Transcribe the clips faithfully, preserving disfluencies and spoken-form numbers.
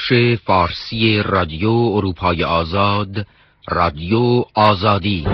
بخش فارسی رادیو اروپای آزاد، رادیو آزادی.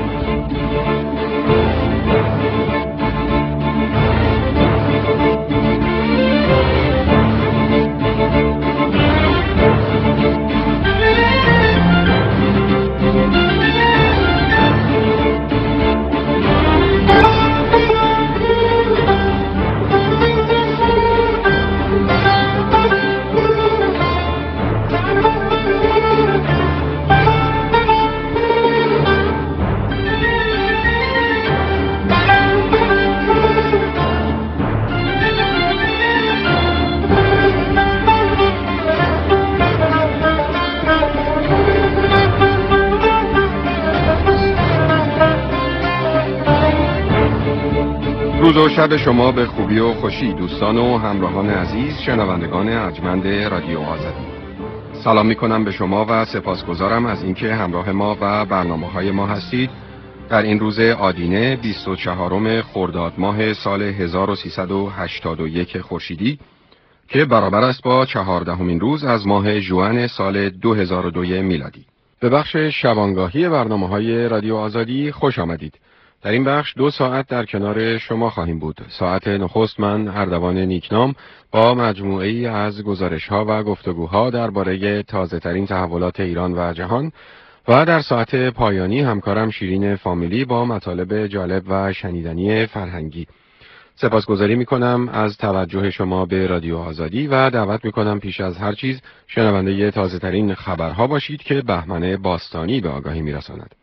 روز و شب شما به خوبی و خوشی دوستان و همراهان عزیز شنوندگان ارجمند رادیو آزادی. سلام می کنم به شما و سپاسگزارم از اینکه همراه ما و برنامه‌های ما هستید در این روز آدینه بیست و چهارم خرداد ماه سال هزار و سیصد و هشتاد و یک خورشیدی که برابر است با چهاردهمین روز از ماه ژوئن سال دو هزار و دو میلادی. به بخش شبانگاهی برنامه‌های رادیو آزادی خوش آمدید. در این بخش دو ساعت در کنار شما خواهیم بود. ساعت نخست من اردوان نیکنام با مجموعه‌ای از گزارش‌ها و گفتگوها درباره تازه‌ترین تحولات ایران و جهان و در ساعت پایانی همکارم شیرین فامیلی با مطالب جالب و شنیدنی فرهنگی. سپاسگزاری می‌کنم از توجه شما به رادیو آزادی و دعوت می‌کنم پیش از هر چیز شنونده تازه‌ترین خبرها باشید که بهمن باستانی به آگاهی می‌رساند.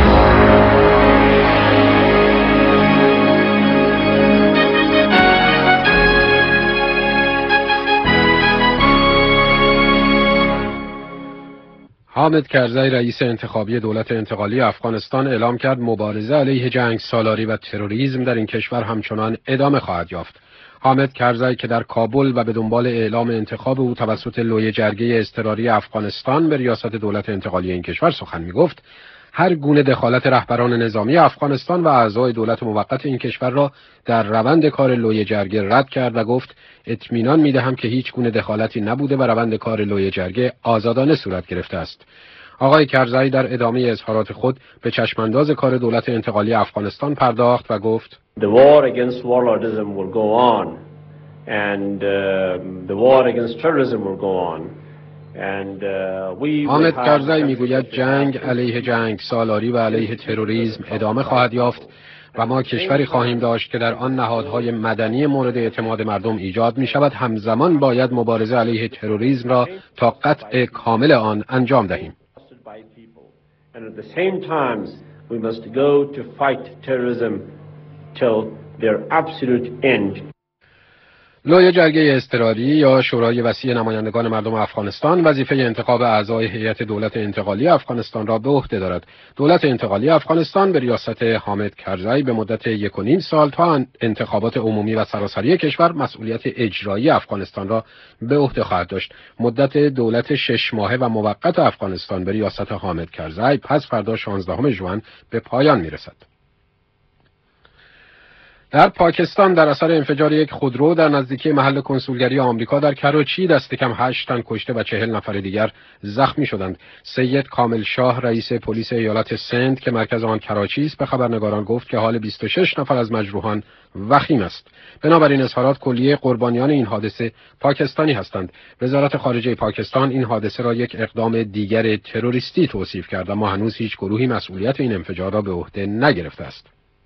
حامد کرزی رئیس انتخابی دولت انتقالی افغانستان اعلام کرد مبارزه علیه جنگ سالاری و تروریسم در این کشور همچنان ادامه خواهد یافت. حامد کرزی که در کابل و به دنبال اعلام انتخاب او توسط لوی جرگه اضطراری افغانستان به ریاست دولت انتقالی این کشور سخن می‌گفت، هر گونه دخالت رهبران نظامی افغانستان و اعضای دولت موقت این کشور را در روند کار لوی جرگه رد کرد و گفت اطمینان می‌دهم که هیچ گونه دخالتی نبوده و روند کار لوی جرگه آزادانه صورت گرفته است. آقای کرزی در ادامه اظهارات خود به چشمانداز کار دولت انتقالی افغانستان پرداخت و گفت The war against warlordism will go on and uh, the war against terrorism will go on. حامد کرزی میگوید جنگ علیه جنگ سالاری و علیه تروریسم ادامه خواهد یافت و ما کشوری خواهیم داشت که در آن نهادهای مدنی مورد اعتماد مردم ایجاد می شود. همزمان باید مبارزه علیه تروریسم را تا قطع کامل آن انجام دهیم. لوی جرگه اضطراری یا شورای وسیع نمایندگان مردم افغانستان وظیفه انتخاب اعضای هیئت دولت انتقالی افغانستان را به عهده دارد. دولت انتقالی افغانستان به ریاست حامد کرزی به مدت یک و نیم سال تا انتخابات عمومی و سراسری کشور مسئولیت اجرایی افغانستان را به عهده خواهد داشت. مدت دولت شش ماهه و موقت افغانستان به ریاست حامد کرزی پس فردا شانزدهم ژوئن به پایان میرسد. در پاکستان در اثر انفجار یک خودرو در نزدیکی محل کنسولگری آمریکا در کراچی دست کم هشت تن کشته و چهل نفر دیگر زخمی شدند. سید کامل شاه رئیس پلیس ایالت سند که مرکز آن کراچی است به خبرنگاران گفت که حال بیست و شش نفر از مجروحان وخیم است. بنابراین اظهارات کلیه قربانیان این حادثه پاکستانی هستند. وزارت خارجه پاکستان این حادثه را یک اقدام دیگر تروریستی توصیف کرد اما هنوز هیچ گروهی مسئولیت این انفجار را به عهده نگرفته است.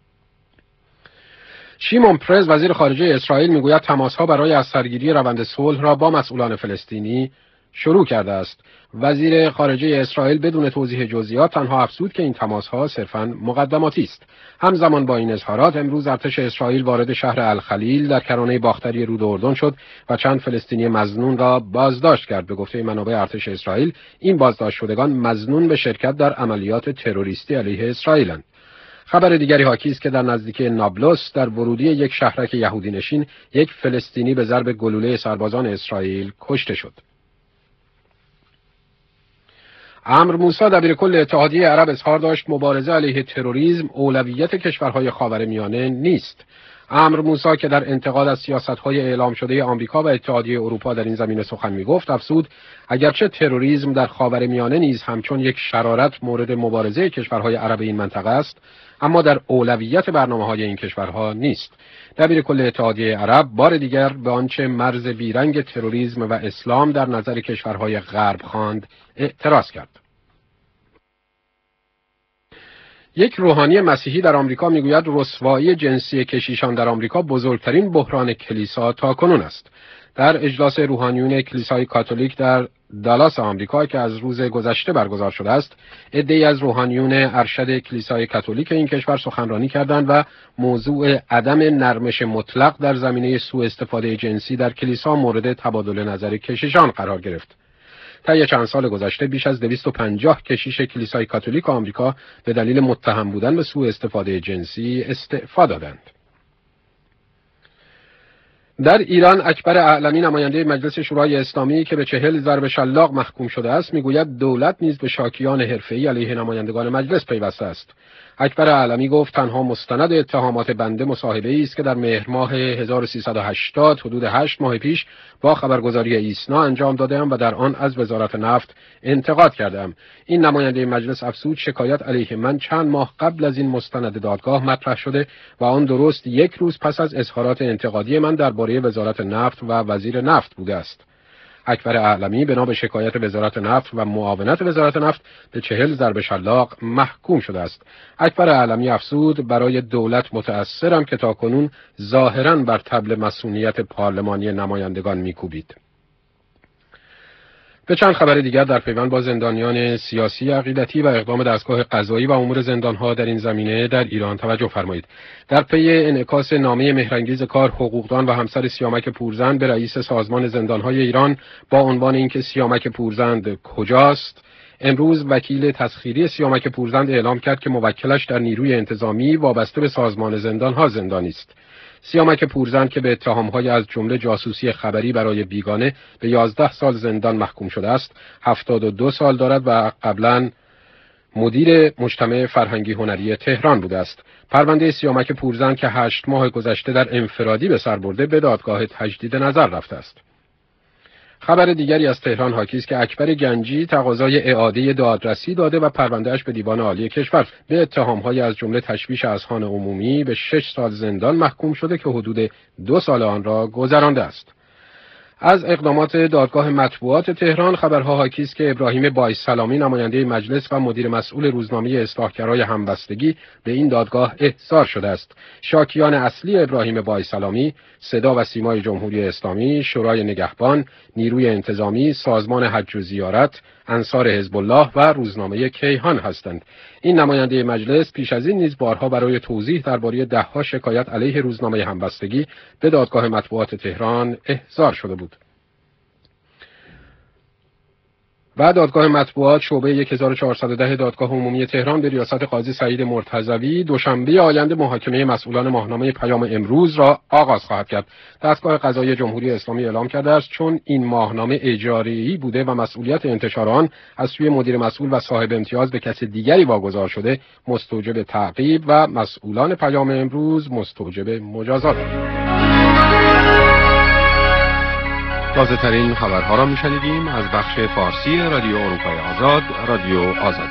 شیمون پرز وزیر خارجه اسرائیل میگوید تماس‌ها برای از سرگیری روند صلح را با مسئولان فلسطینی شروع کرده است. وزیر خارجه اسرائیل بدون توضیح جزئیات تنها افزود که این تماس‌ها صرفاً مقدماتی است. همزمان با این اظهارات امروز ارتش اسرائیل وارد شهر الخلیل در کرانه باختری رود اردن شد و چند فلسطینی مظنون را بازداشت کرد. به گفته منابع ارتش اسرائیل این بازداشت شدگان مظنون به شرکت در عملیات تروریستی علیه اسرائیل‌اند. خبر دیگری حاکی است که در نزدیکی نابلس در ورودی یک شهرک یهودی نشین یک فلسطینی به ضرب گلوله سربازان اسرائیل کشته شد. عمرو موسی دبیرکل اتحادیه عرب اظهار داشت مبارزه علیه تروریسم اولویت کشورهای خاورمیانه نیست. عمرو موسی که در انتقاد از سیاست‌های اعلام شده آمریکا و اتحادیه اروپا در این زمینه سخن می‌گفت، افزود اگرچه تروریسم در خاورمیانه نیز همچون یک شرارت مورد مبارزه کشورهای عرب این منطقه است، اما در اولویت برنامه‌های این کشورها نیست. دبیر کل اتحادیه عرب بار دیگر به آنچه مرز بیرنگ تروریسم و اسلام در نظر کشورهای غرب خواند اعتراض کرد. یک روحانی مسیحی در آمریکا میگوید رسوایی جنسی کشیشان در آمریکا بزرگترین بحران کلیسا تاکنون است. در اجلاس روحانیون کلیسای کاتولیک در دالاس آمریکا که از روز گذشته برگزار شده است، عده‌ای از روحانیون ارشد کلیسای کاتولیک این کشور سخنرانی کردند و موضوع عدم نرمش مطلق در زمینه سوء استفاده جنسی در کلیسا مورد تبادل نظر کشیشان قرار گرفت. طی چند سال گذشته بیش از دویست و پنجاه کشیش کلیسای کاتولیک آمریکا به دلیل متهم بودن به سوء استفاده جنسی استعفا دادند. در ایران اکبر اعلمی نماینده مجلس شورای اسلامی که به چهل ضرب شلاق محکوم شده است میگوید دولت نیز به شاکیان حرفه‌ای علیه نمایندگان مجلس پیوسته است. اکبر اعلمی گفت تنها مستند اتهامات بنده مصاحبه‌ای است که در مهر ماه هزار و سیصد و هشتاد حدود هشت ماه پیش با خبرگزاری ایسنا انجام داده‌ام و در آن از وزارت نفت انتقاد کردم. این نماینده مجلس افزود شکایت علیه من چند ماه قبل از این مستند دادگاه مطرح شده و آن درست یک روز پس از اظهارات انتقادی من درباره وزارت نفت و وزیر نفت بوده است. اکبر اعلمی بنا به شکایت وزارت نفت و معاونت وزارت نفت به چهل ضرب شلاق محکوم شده است. اکبر اعلمی افزود برای دولت متأثرم که تاکنون ظاهراً بر طبل مصونیت پارلمانی نمایندگان میکوبید. به چند خبر دیگر در پیوند با زندانیان سیاسی، عقیدتی و اقدام دستگاه قضایی و امور زندانها در این زمینه در ایران توجه فرمایید. در پی انعکاس نامه مهرانگیز کار حقوقدان و همسر سیامک پورزند به رئیس سازمان زندانهای ایران با عنوان اینکه سیامک پورزند کجاست، امروز وکیل تسخیری سیامک پورزند اعلام کرد که موکلش در نیروی انتظامی وابسته به سازمان زندانها زندانی است. سیامک پورزند که به اتهام‌های از جمله جاسوسی خبری برای بیگانه به یازده سال زندان محکوم شده است، هفتاد و دو سال دارد و قبلاً مدیر مجتمع فرهنگی هنری تهران بوده است. پرونده سیامک پورزند که هشت ماه گذشته در انفرادی به سر برده به دادگاه تجدید نظر رفته است. خبر دیگری از تهران حاکی است که اکبر گنجی تقاضای اعاده دادرسی داده و پروندهش به دیوان عالی کشور به اتهام‌های از جمله تشویش اذهان عمومی به شش سال زندان محکوم شده که حدود دو سال آن را گذرانده است. از اقدامات دادگاه مطبوعات تهران خبرها حاکی است که ابراهیم بایسلامی نماینده مجلس و مدیر مسئول روزنامه اصلاحگرای همبستگی به این دادگاه احضار شده است. شاکیان اصلی ابراهیم بایسلامی صدا و سیمای جمهوری اسلامی، شورای نگهبان، نیروی انتظامی، سازمان حج و زیارت، انصار حزب الله و روزنامه کیهان هستند. این نماینده مجلس پیش از این نیز بارها برای توضیح درباره ده‌ها شکایت علیه روزنامه همبستگی به دادگاه مطبوعات تهران احضار شده بود. و دادگاه مطبوعات شعبه هزار و چهارصد و ده دادگاه عمومی تهران به ریاست قاضی سعید مرتضوی دوشنبه آینده محاکمه مسئولان ماهنامه پیام امروز را آغاز خواهد کرد. دستگاه قضایی جمهوری اسلامی اعلام کرده است چون این ماهنامه اجاره‌ای بوده و مسئولیت انتشار آن از سوی مدیر مسئول و صاحب امتیاز به کس دیگری واگذار شده، مستوجب تعقیب و مسئولان پیام امروز مستوجب مجازات. تازه ترین خبرها را میشنیدیم از بخش فارسی رادیو اروپای آزاد، رادیو آزادی.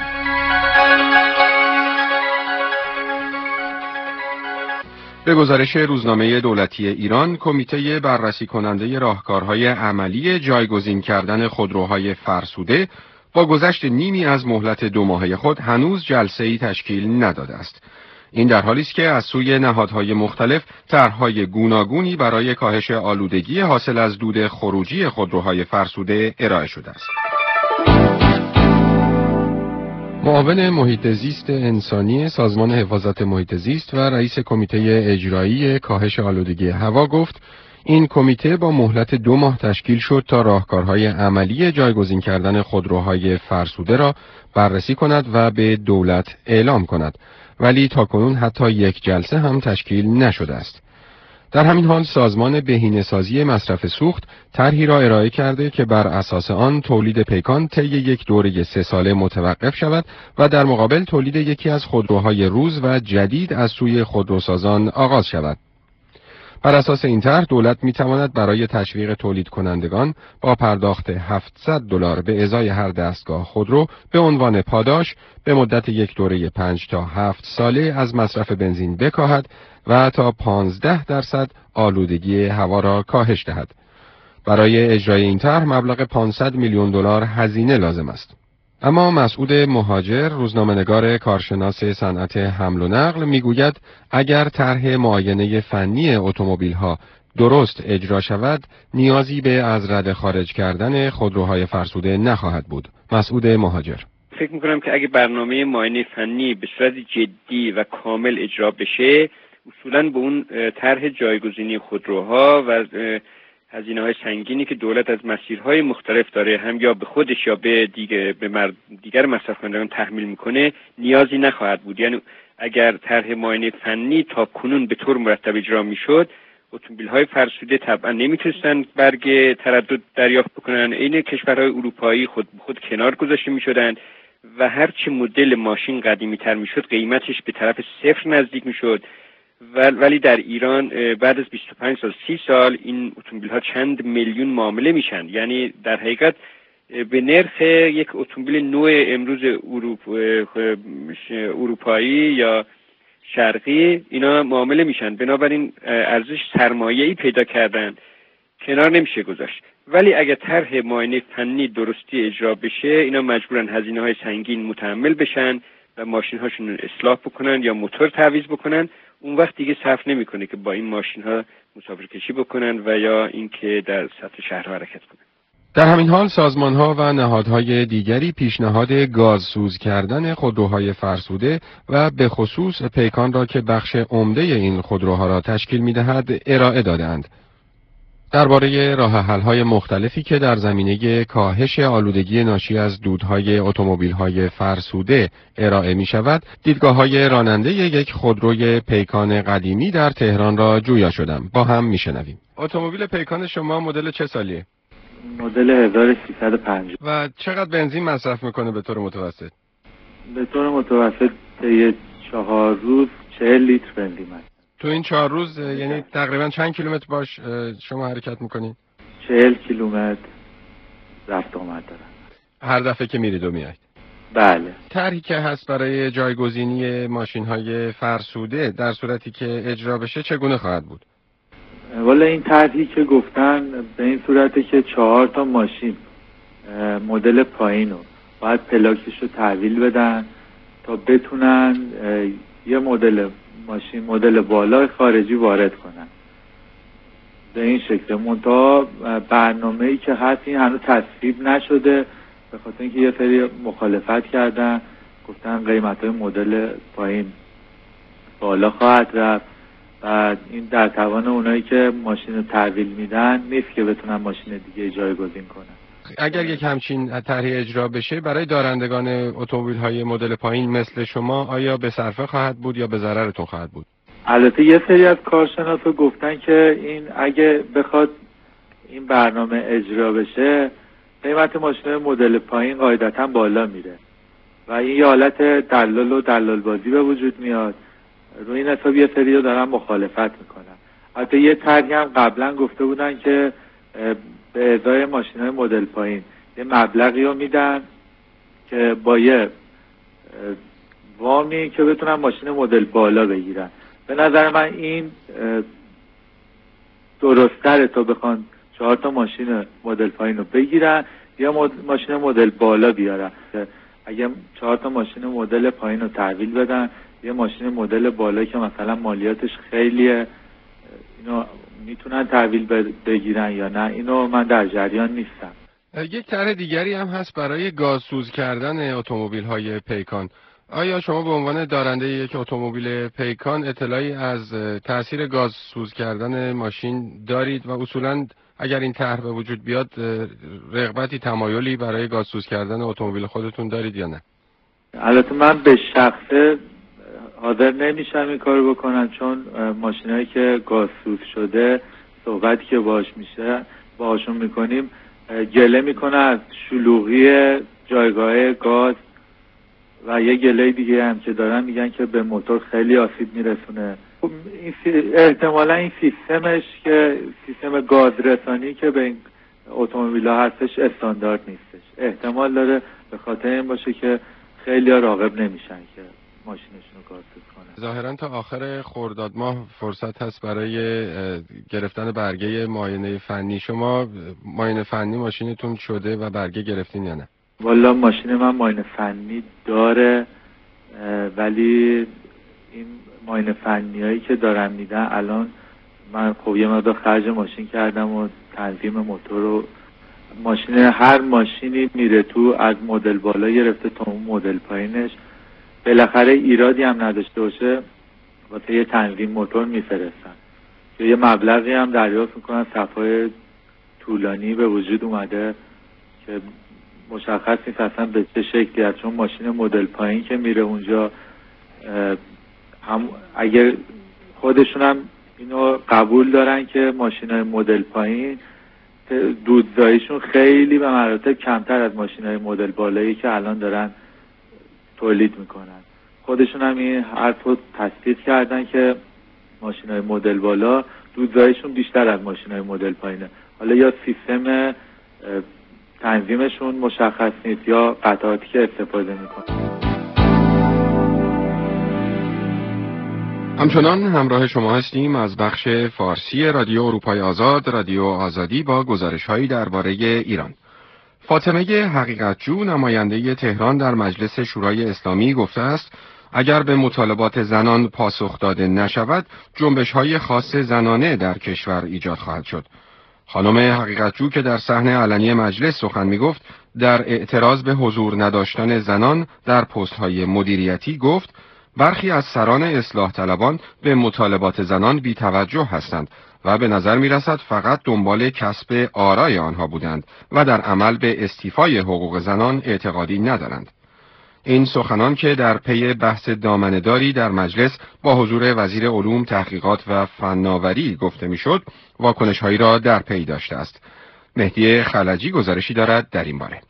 به گزارش روزنامه دولتی ایران، کمیته بررسی کننده راهکارهای عملی جایگزین کردن خودروهای فرسوده با گذشت نیمی از مهلت دو ماهه خود هنوز جلسه‌ای تشکیل نداده است. این در حالی است که از سوی نهادهای مختلف طرح‌های گوناگونی برای کاهش آلودگی حاصل از دود خروجی خودروهای فرسوده ارائه شده است. معاون محیط زیست انسانی سازمان حفاظت محیط زیست و رئیس کمیته اجرایی کاهش آلودگی هوا گفت این کمیته با مهلت دو ماه تشکیل شد تا راهکارهای عملی جایگزین کردن خودروهای فرسوده را بررسی کند و به دولت اعلام کند، ولی تاکنون حتی یک جلسه هم تشکیل نشده است. در همین حال سازمان بهینه‌سازی مصرف سوخت طرحی را ارائه کرده که بر اساس آن تولید پیکان طی یک دوره سه ساله متوقف شود و در مقابل تولید یکی از خودروهای روز و جدید از سوی خودروسازان آغاز شود. بر اساس این طرح دولت می‌تواند برای تشویق تولید کنندگان با پرداخت هفتصد دلار به ازای هر دستگاه خودرو به عنوان پاداش به مدت یک دوره پنج تا هفت ساله از مصرف بنزین بکاهد و تا پانزده درصد آلودگی هوا را کاهش دهد. برای اجرای این طرح مبلغ پانصد میلیون دلار هزینه لازم است. اما مسعود مهاجر، روزنامه‌نگار کارشناس صنعت حمل و نقل، میگوید اگر طرح معاینه فنی اتومبیل‌ها درست اجرا شود، نیازی به از رده خارج کردن خودروهای فرسوده نخواهد بود. مسعود مهاجر: فکر می‌کنم که اگه برنامه معاینه فنی به صورت جدی و کامل اجرا بشه، اصولاً به اون طرح جایگزینی خودروها و هزینه‌های سنگینی که دولت از مسیرهای مختلف داره هم یا به خودش یا به دیگه به مرد دیگر مصرف کنندگان تحمیل میکنه نیازی نخواهد بود. یعنی اگر طرح معاینه فنی تا کنون به طور مرتب اجرا میشد، اتومبیل‌های فرسوده طبعا نمیتونستن برگ تردد دریافت بکنن، عین کشورهای اروپایی خود خود کنار گذاشته میشدن و هرچی مدل ماشین قدیمی‌تر میشد قیمتش به طرف صفر نزدیک میشد. ولی در ایران بعد از بیست و پنج سال سی سال این اتومبیل ها چند میلیون معامله میشن. یعنی در حقیقت به نرخ یک اتومبیل نو امروز اروپ... اروپایی یا شرقی اینا معامله میشن. بنابراین ارزش سرمایه‌ای پیدا کردن، کنار نمیشه گذاشت. ولی اگر طرح معاینه فنی درستی اجرا بشه، اینا مجبورن هزینه‌های سنگین متحمل بشن و ماشین هاشون رو اصلاح بکنن یا موتور تعویض بکنن. اون وقت دیگه صرف نمیکنه که با این ماشین ها مسافرکشی بکنن و یا اینکه در سطح شهر حرکت کنن. در همین حال سازمان ها و نهادهای دیگری پیشنهاد گازسوز کردن خودروهای فرسوده و به خصوص پیکان را که بخش عمده این خودروها را تشکیل می‌دهد ارائه دادند. درباره راه‌حل‌های مختلفی که در زمینه کاهش آلودگی ناشی از دودهای اتومبیل‌های فرسوده ارائه می‌شود، دیدگاه‌های راننده یک خودروی پیکان قدیمی در تهران را جویا شدم. با هم می‌شنویم. اتومبیل پیکان شما مدل چه سالیه؟ مدل هزار و سیصد و پنجاه. و چقدر بنزین مصرف می‌کنه به طور متوسط؟ به طور متوسط طی چهار روز چهل لیتر بنزین مصرف. تو این چهار روز یعنی تقریبا چند کیلومتر باش شما حرکت میکنید؟ چهل کیلومتر رفت آمد دارم هر دفعه که میرید و میایید؟ بله. طرحی که هست برای جایگزینی ماشین های فرسوده در صورتی که اجرا بشه چگونه خواهد بود؟ والا این طرحی که گفتن به این صورته که چهار تا ماشین مدل پایین رو باید پلاکش رو تحویل بدن تا بتونن یه مدل ماشین مدل بالا خارجی وارد کنن. به این شکل منتها برنامه‌ای که هست این هنوز تصویب نشده، به خاطر اینکه یه سری مخالفت کردن، گفتن قیمت‌های مدل پایین بالا خواهد رفت و این در توان اونایی که ماشین رو تحویل میدن نیست که بتونن ماشین دیگه جایگزین کنن. اگر یک همچین طرحی اجرا بشه برای دارندگان اتومبیل‌های مدل پایین مثل شما آیا به صرفه خواهد بود یا به ضررتون خواهد بود؟ البته یه سری از کارشناسا گفتن که این اگه بخواد این برنامه اجرا بشه قیمت ماشین مدل پایین قاعدتاً بالا میره و این یه حالت دلال و دلال بازی به وجود میاد. روی این حساب یه سری رو دارن مخالفت میکنن. البته یه طرحی هم قبلا گفته بودن که به ازای ماشین‌های مدل پایین یه مبلغی رو میدن که با یه وامی که بتونن ماشین مدل بالا بگیرن. به نظر من این درست‌تره تا بخوان چهار تا ماشین مدل پایین رو بگیرن یا ماشین مدل بالا بیارن. اگه چهار تا ماشین مدل پایین رو تحویل بدن یه ماشین مدل بالا که مثلا مالیاتش خیلیه، اینو میتونن تحویل بگیرن یا نه، اینو من در جریان نیستم. یک طرح دیگری هم هست برای گازسوز کردن اتومبیل‌های پیکان. آیا شما به عنوان دارنده یک اتومبیل پیکان اطلاعی از تأثیر گازسوز کردن ماشین دارید و اصولاً اگر این طرح به وجود بیاد رغبتی تمایلی برای گازسوز کردن اتومبیل خودتون دارید یا نه؟ البته من به شخصه حاضر نمیشم این کارو بکنم، چون ماشینایی که گازسوز شده صحبتی که باش میشه باهاشون میکنیم گله میکنه از شلوغی جایگاه گاز و یه گله دیگه هم که دارن میگن که به موتور خیلی آسیب میرسونه احتمالا این سیستمش که سیستم گازرسانی که به این اتومبیل‌ها هستش استاندارد نیستش. احتمال داره به خاطر این باشه که خیلی‌ها راغب نمیشن که ماشینشون رو گازسوز کنن. ظاهراً تا آخر خرداد ماه فرصت هست برای گرفتن برگه معاینه فنی. شما معاینه فنی ماشینتون شده و برگه گرفتین یا نه؟ والا ماشین من معاینه فنی داره، ولی این معاینه فنیایی که دارم میدن الان من خب یه مقدار خرج ماشین کردم و تنظیم موتور رو ماشین هر ماشینی میره تو از مدل بالا گرفته تا اون مدل پایینش بالاخره ایرادی هم نداشته باشه واسه یه تنظیم موتور میفرستن که یه مبلغی هم دریافت میکنن. صفحه طولانی به وجود اومده که مشخص نیست اصلا به چه شکلی هست، چون ماشین مدل پایین که میره اونجا هم اگر خودشون هم اینو قبول دارن که ماشین‌های مدل پایین دودزاییشون خیلی به مراتب کمتر از ماشین‌های مدل بالایی که الان دارن تولید میکنن. خودشون هم این حرف رو تصدیق کردن که ماشین‌های مدل بالا دودزاییشون بیشتر از ماشین‌های مدل پایینه. حالا یا سیستم تنظیمشون مشخص نیست یا قطعاتی که استفاده میکنن. همچنان همراه شما هستیم از بخش فارسی رادیو اروپای آزاد، رادیو آزادی، با گزارش‌هایی درباره ایران. فاطمه حقیقتجو، نماینده تهران در مجلس شورای اسلامی، گفته است اگر به مطالبات زنان پاسخ داده نشود، جنبش‌های خاص زنانه در کشور ایجاد خواهد شد. خانم حقیقتجو که در صحنه علنی مجلس سخن می‌گفت، در اعتراض به حضور نداشتن زنان در پست‌های مدیریتی گفت برخی از سران اصلاح طلبان به مطالبات زنان بی‌توجه هستند و به نظر می‌رسد فقط دنبال کسب آرای آنها بودند و در عمل به استیفای حقوق زنان اعتقادی ندارند. این سخنان که در پی بحث دامنه‌داری در مجلس با حضور وزیر علوم، تحقیقات و فناوری گفته می‌شد، واکنش‌هایی را در پی داشته است. مهدی خلجی گزارشی دارد در این باره.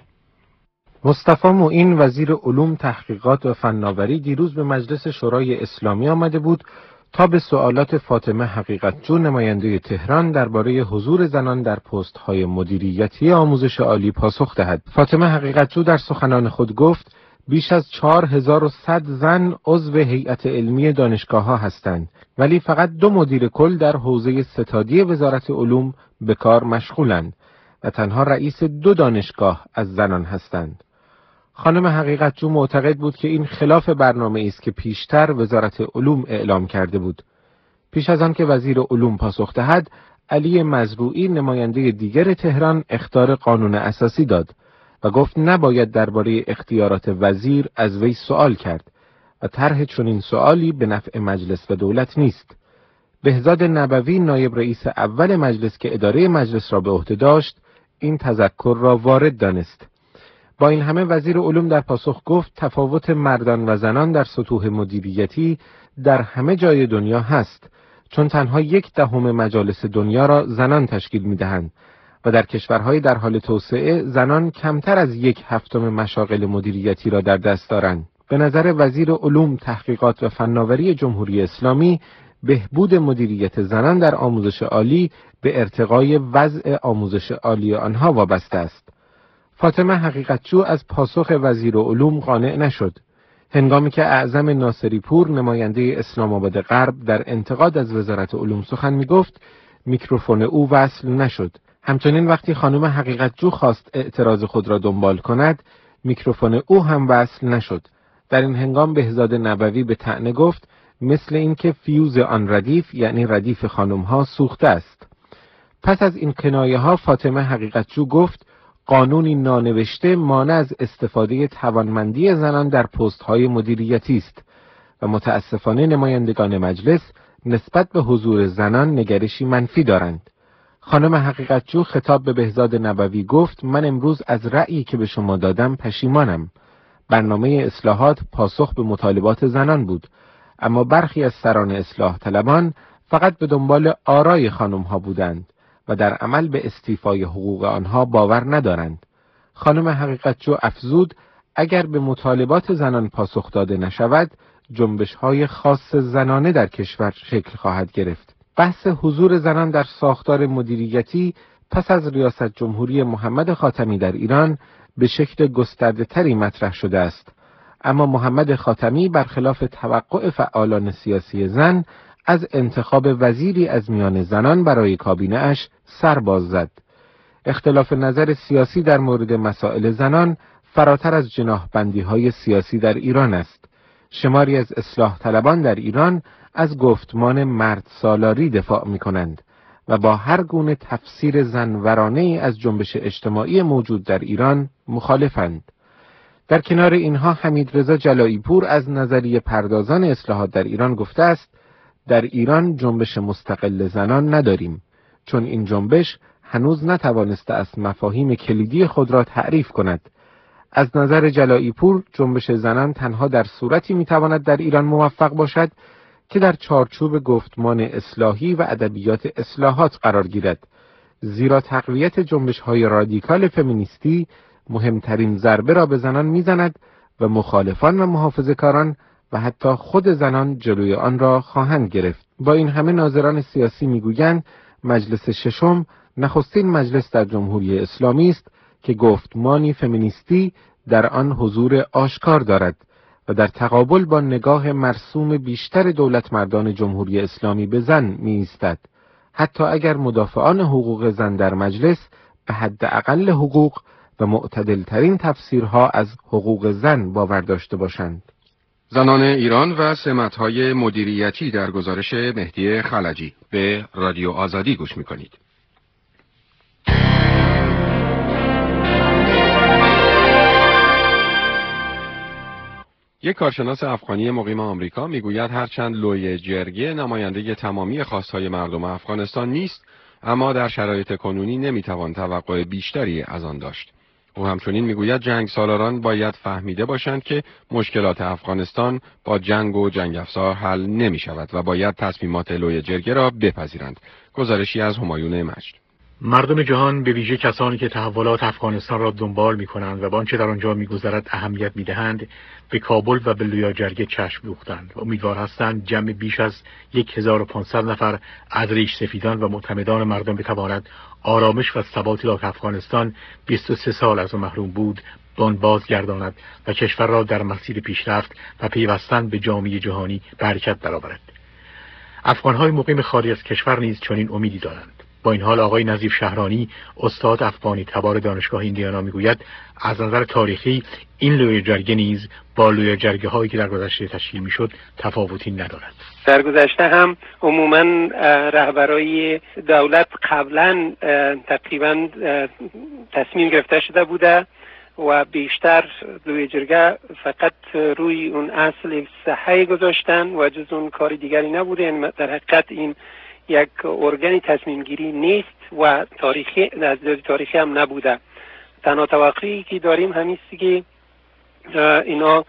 مصطفی معین، وزیر علوم، تحقیقات و فناوری، دیروز به مجلس شورای اسلامی آمده بود تا به سوالات فاطمه حقیقتجو، نماینده تهران، درباره حضور زنان در پست‌های مدیریتی آموزش عالی پاسخ دهد. فاطمه حقیقتجو در سخنان خود گفت بیش از چهار هزار و صد زن عضو هیئت علمی دانشگاه‌ها هستند، ولی فقط دو مدیر کل در حوزه ستادی وزارت علوم به کار مشغولند و تنها رئیس دو دانشگاه از زنان هستند. خانم حقیقتجو معتقد بود که این خلاف برنامه است که پیشتر وزارت علوم اعلام کرده بود. پیش از آن که وزیر علوم پاسخ دهد، علی مزروعی، نماینده دیگر تهران، اخطار قانون اساسی داد و گفت نباید درباره اختیارات وزیر از وی سوال کرد و طرح چنین سوالی به نفع مجلس و دولت نیست. بهزاد نبوی، نایب رئیس اول مجلس که اداره مجلس را به عهده داشت، این تذکر را وارد دانست. با این همه وزیر علوم در پاسخ گفت تفاوت مردان و زنان در سطوح مدیریتی در همه جای دنیا هست، چون تنها یک دهم مجالس دنیا را زنان تشکیل می‌دهند و در کشورهای در حال توسعه زنان کمتر از یک هفتم مشاغل مدیریتی را در دست دارند. به نظر وزیر علوم، تحقیقات و فناوری جمهوری اسلامی، بهبود مدیریت زنان در آموزش عالی به ارتقای وضع آموزش عالی آنها وابسته است. فاطمه حقیقتجو از پاسخ وزیر علوم قانع نشد. هنگامی که اعظم ناصری پور، نماینده اسلام آباد غرب، در انتقاد از وزارت علوم سخن می‌گفت، میکروفون او وصل نشد. همچنین وقتی خانم حقیقتجو خواست اعتراض خود را دنبال کند، میکروفون او هم وصل نشد. در این هنگام بهزاد نبوی به طعنه گفت مثل اینکه فیوز آن ردیف، یعنی ردیف خانم‌ها، سوخته است. پس از این کنایه‌ها فاطمه حقیقتجو گفت قانونی نانوشته مانع از استفاده توانمندی زنان در پست‌های مدیریتی است و متاسفانه نمایندگان مجلس نسبت به حضور زنان نگرشی منفی دارند. خانم حقیقتجو خطاب به بهزاد نبوی گفت من امروز از رأیی که به شما دادم پشیمانم. برنامه اصلاحات پاسخ به مطالبات زنان بود، اما برخی از سران اصلاح طلبان فقط به دنبال آرای خانم‌ها بودند و در عمل به استیفای حقوق آنها باور ندارند. خانم حقیقتجو افزود اگر به مطالبات زنان پاسخ داده نشود، جنبش‌های خاص زنانه در کشور شکل خواهد گرفت. بحث حضور زنان در ساختار مدیریتی پس از ریاست جمهوری محمد خاتمی در ایران به شکل گسترده‌تری مطرح شده است. اما محمد خاتمی برخلاف توقع فعالان سیاسی زن از انتخاب وزیری از میان زنان برای کابینه اش سر باز زد. اختلاف نظر سیاسی در مورد مسائل زنان فراتر از جناح‌بندی‌های سیاسی در ایران است. شماری از اصلاح طلبان در ایران از گفتمان مرد سالاری دفاع می‌کنند و با هر گونه تفسیر زنورانه‌ای از جنبش اجتماعی موجود در ایران مخالفند. در کنار اینها حمیدرضا جلایی پور از نظریه پردازان اصلاحات در ایران گفته است در ایران جنبش مستقل زنان نداریم، چون این جنبش هنوز نتوانسته است مفاهیم کلیدی خود را تعریف کند. از نظر جلایی پور جنبش زنان تنها در صورتی میتواند در ایران موفق باشد که در چارچوب گفتمان اصلاحی و ادبیات اصلاحات قرار گیرد، زیرا تقویت جنبش‌های رادیکال فمینیستی مهمترین ضربه را به زنان میزند و مخالفان و محافظه‌کاران و حتی خود زنان جلوی آن را خواهند گرفت. با این همه ناظران سیاسی میگویند مجلس ششم نخستین مجلس در جمهوری اسلامی است که گفتمانی فمینیستی در آن حضور آشکار دارد و در تقابل با نگاه مرسوم بیشتر دولت مردان جمهوری اسلامی به زن می ایستد، حتی اگر مدافعان حقوق زن در مجلس به حد اقل حقوق و معتدلترین تفسیرها از حقوق زن باور داشته باشند. زنان ایران و سمت‌های مدیریتی در گزارش مهدی خلجی. به رادیو آزادی گوش می‌کنید. یک کارشناس افغانی مقیم آمریکا میگوید هرچند لوی جرگه نماینده تمامی خواستهای مردم افغانستان نیست، اما در شرایط کنونی نمیتوان توقع بیشتری از آن داشت. او همچنین میگوید جنگ سالاران باید فهمیده باشند که مشکلات افغانستان با جنگ و جنگ افزار حل نمی شود و باید تصمیمات لوی جرگه را بپذیرند. گزارشی از همایون مجد. مردم جهان به ویژه کسانی که تحولات افغانستان را دنبال می کنند و به آنچه در آنجا می‌گذرد اهمیت می‌دهند، به کابل و به لویا جرگه چشم دوختند و امیدوار هستند جمع بیش از هزار و پانصد نفر از ریش سفیدان و معتمدان مردم بتواند آرامش و ثباتی را که افغانستان بیست و سه سال از آن محروم بود بان بازگرداند و کشور را در مسیر پیشرفت و پیوستن به جامعه جهانی به حرکت درآورد. افغان‌های مقیم خارج از کشور نیز چنین امیدی دارند. با این حال آقای نظیف شهرانی، استاد افغانی تبار دانشگاه ایندیانا میگوید از نظر تاریخی این لوی جرگه نیز با لوی جرگه هایی که در گذشته تشکیل میشد تفاوتی ندارد. در گذشته هم عموما رهبرای دولت قبلا تقریبا تصمیم گرفته شده بوده و بیشتر لوی جرگه فقط روی اون اصل صحیح گذاشتن و جز اون کاری دیگری نبوده. یعنی در حقیقت این یک ارگانی تصمیم گیری نیست و تاریخی از لحاظ تاریخی هم نبوده. تنها توقعی که داریم همیستی که اینا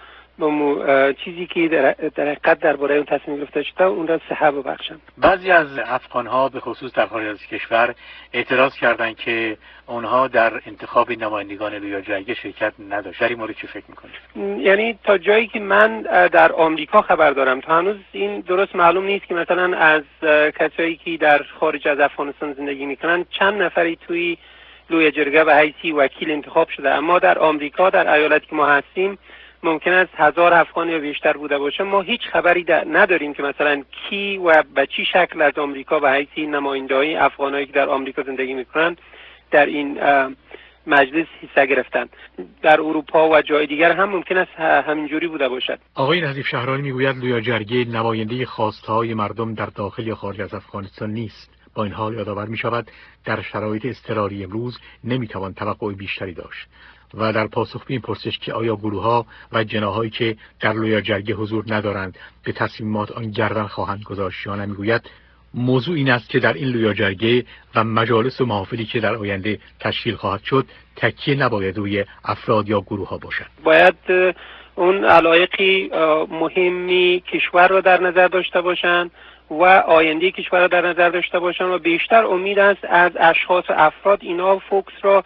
چیزی که در حقیقت درباره اون تصمیم گرفته شده اون را صحه ببخشند. بعضی از افغان‌ها به خصوص در خارج از کشور اعتراض کردند که اونها در انتخاب نمایندگان لویا جرگه شرکت نداشت. در این مورد چی فکر می‌کنید؟ یعنی تا جایی که من در آمریکا خبر دارم تا هنوز این درست معلوم نیست که مثلا از کسایی که در خارج از افغانستان زندگی میکنن چند نفری توی لویا جرگه به حیث وکیل انتخاب شده، اما در آمریکا در ایالتی که ما هستیم ممکن است هزار افغان یا بیشتر بوده باشه. ما هیچ خبری نداریم که مثلا کی و به چی شکل از آمریکا به حیث نماینده‌های افغانایی که در آمریکا زندگی میکنن در این مجلس حصه گرفتن. در اروپا و جای دیگر هم ممکن است همینجوری بوده باشد. آقای نظیف شهرانی میگوید لویا جرگه نماینده خواستهای مردم در داخل یا خارج از افغانستان نیست. با این حال یادآور می شود در شرایط اضطراری امروز نمیتوان توقع بیشتری داشت. و در پاسخ به این پرسش که آیا گروه‌ها و جناحایی که در لویا جرگه حضور ندارند به تصمیمات آن گردن خواهند گذاشت یا نه، میگوید موضوع این است که در این لویا جرگه و مجالس و محافلی که در آینده تشکیل خواهد شد تکیه نباید روی افراد یا گروه‌ها باشد. باید اون علایق مهمی کشور را در نظر داشته باشند و آینده کشور را در نظر داشته باشند و بیشتر امید است از اشخاص و افراد اینا فوکس را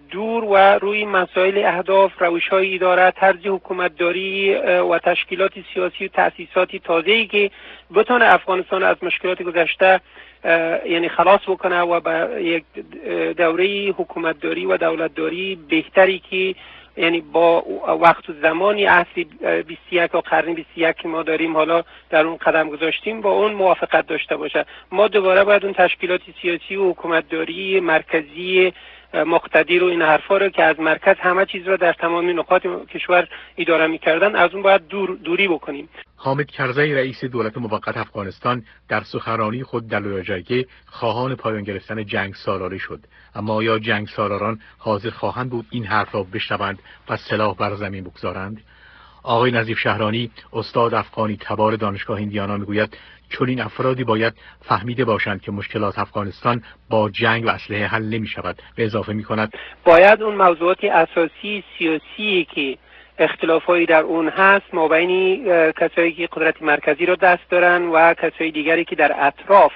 دور و روی مسائل اهداف، روش‌های اداره، طرز حکومتداری و تشکیلات سیاسی و تأسیساتی تازه‌ای که بتونه افغانستان از مشکلات گذشته یعنی خلاص بکنه و به یک دوره حکومتداری و دولتداری بهتری که یعنی با وقت و زمانی عصر بیست و یک و قرن بیست و یک که ما داریم حالا در اون قدم گذاشتیم با اون موافقت داشته باشه. ما دوباره باید اون تشکیلات سیاسی و حکومتداری مرکزی مقتدر و این حرفا رو که از مرکز همه چیز را در تمام نقاط کشور اداره می‌کردن از اون باید دور دوری بکنیم. حامد کرزی رئیس دولت موقت افغانستان در سخنرانی خود در لویاجرگه خواهان پایان گرفتن جنگ سالاری شد. اما آیا جنگ سالاران حاضر خواهند بود این حرف را بشنوند و سلاح بر زمین بگذارند؟ آقای نظیف شهرانی استاد افغانی تبار دانشگاه ایندیانا میگوید چون این افرادی باید فهمیده باشند که مشکلات افغانستان با جنگ و اسلحه حل نمی شود. به اضافه می کند باید اون موضوعات اساسی سیاسی که اختلافایی در اون هست ما بین کسایی که قدرت مرکزی رو دست دارن و کسایی دیگری که در اطراف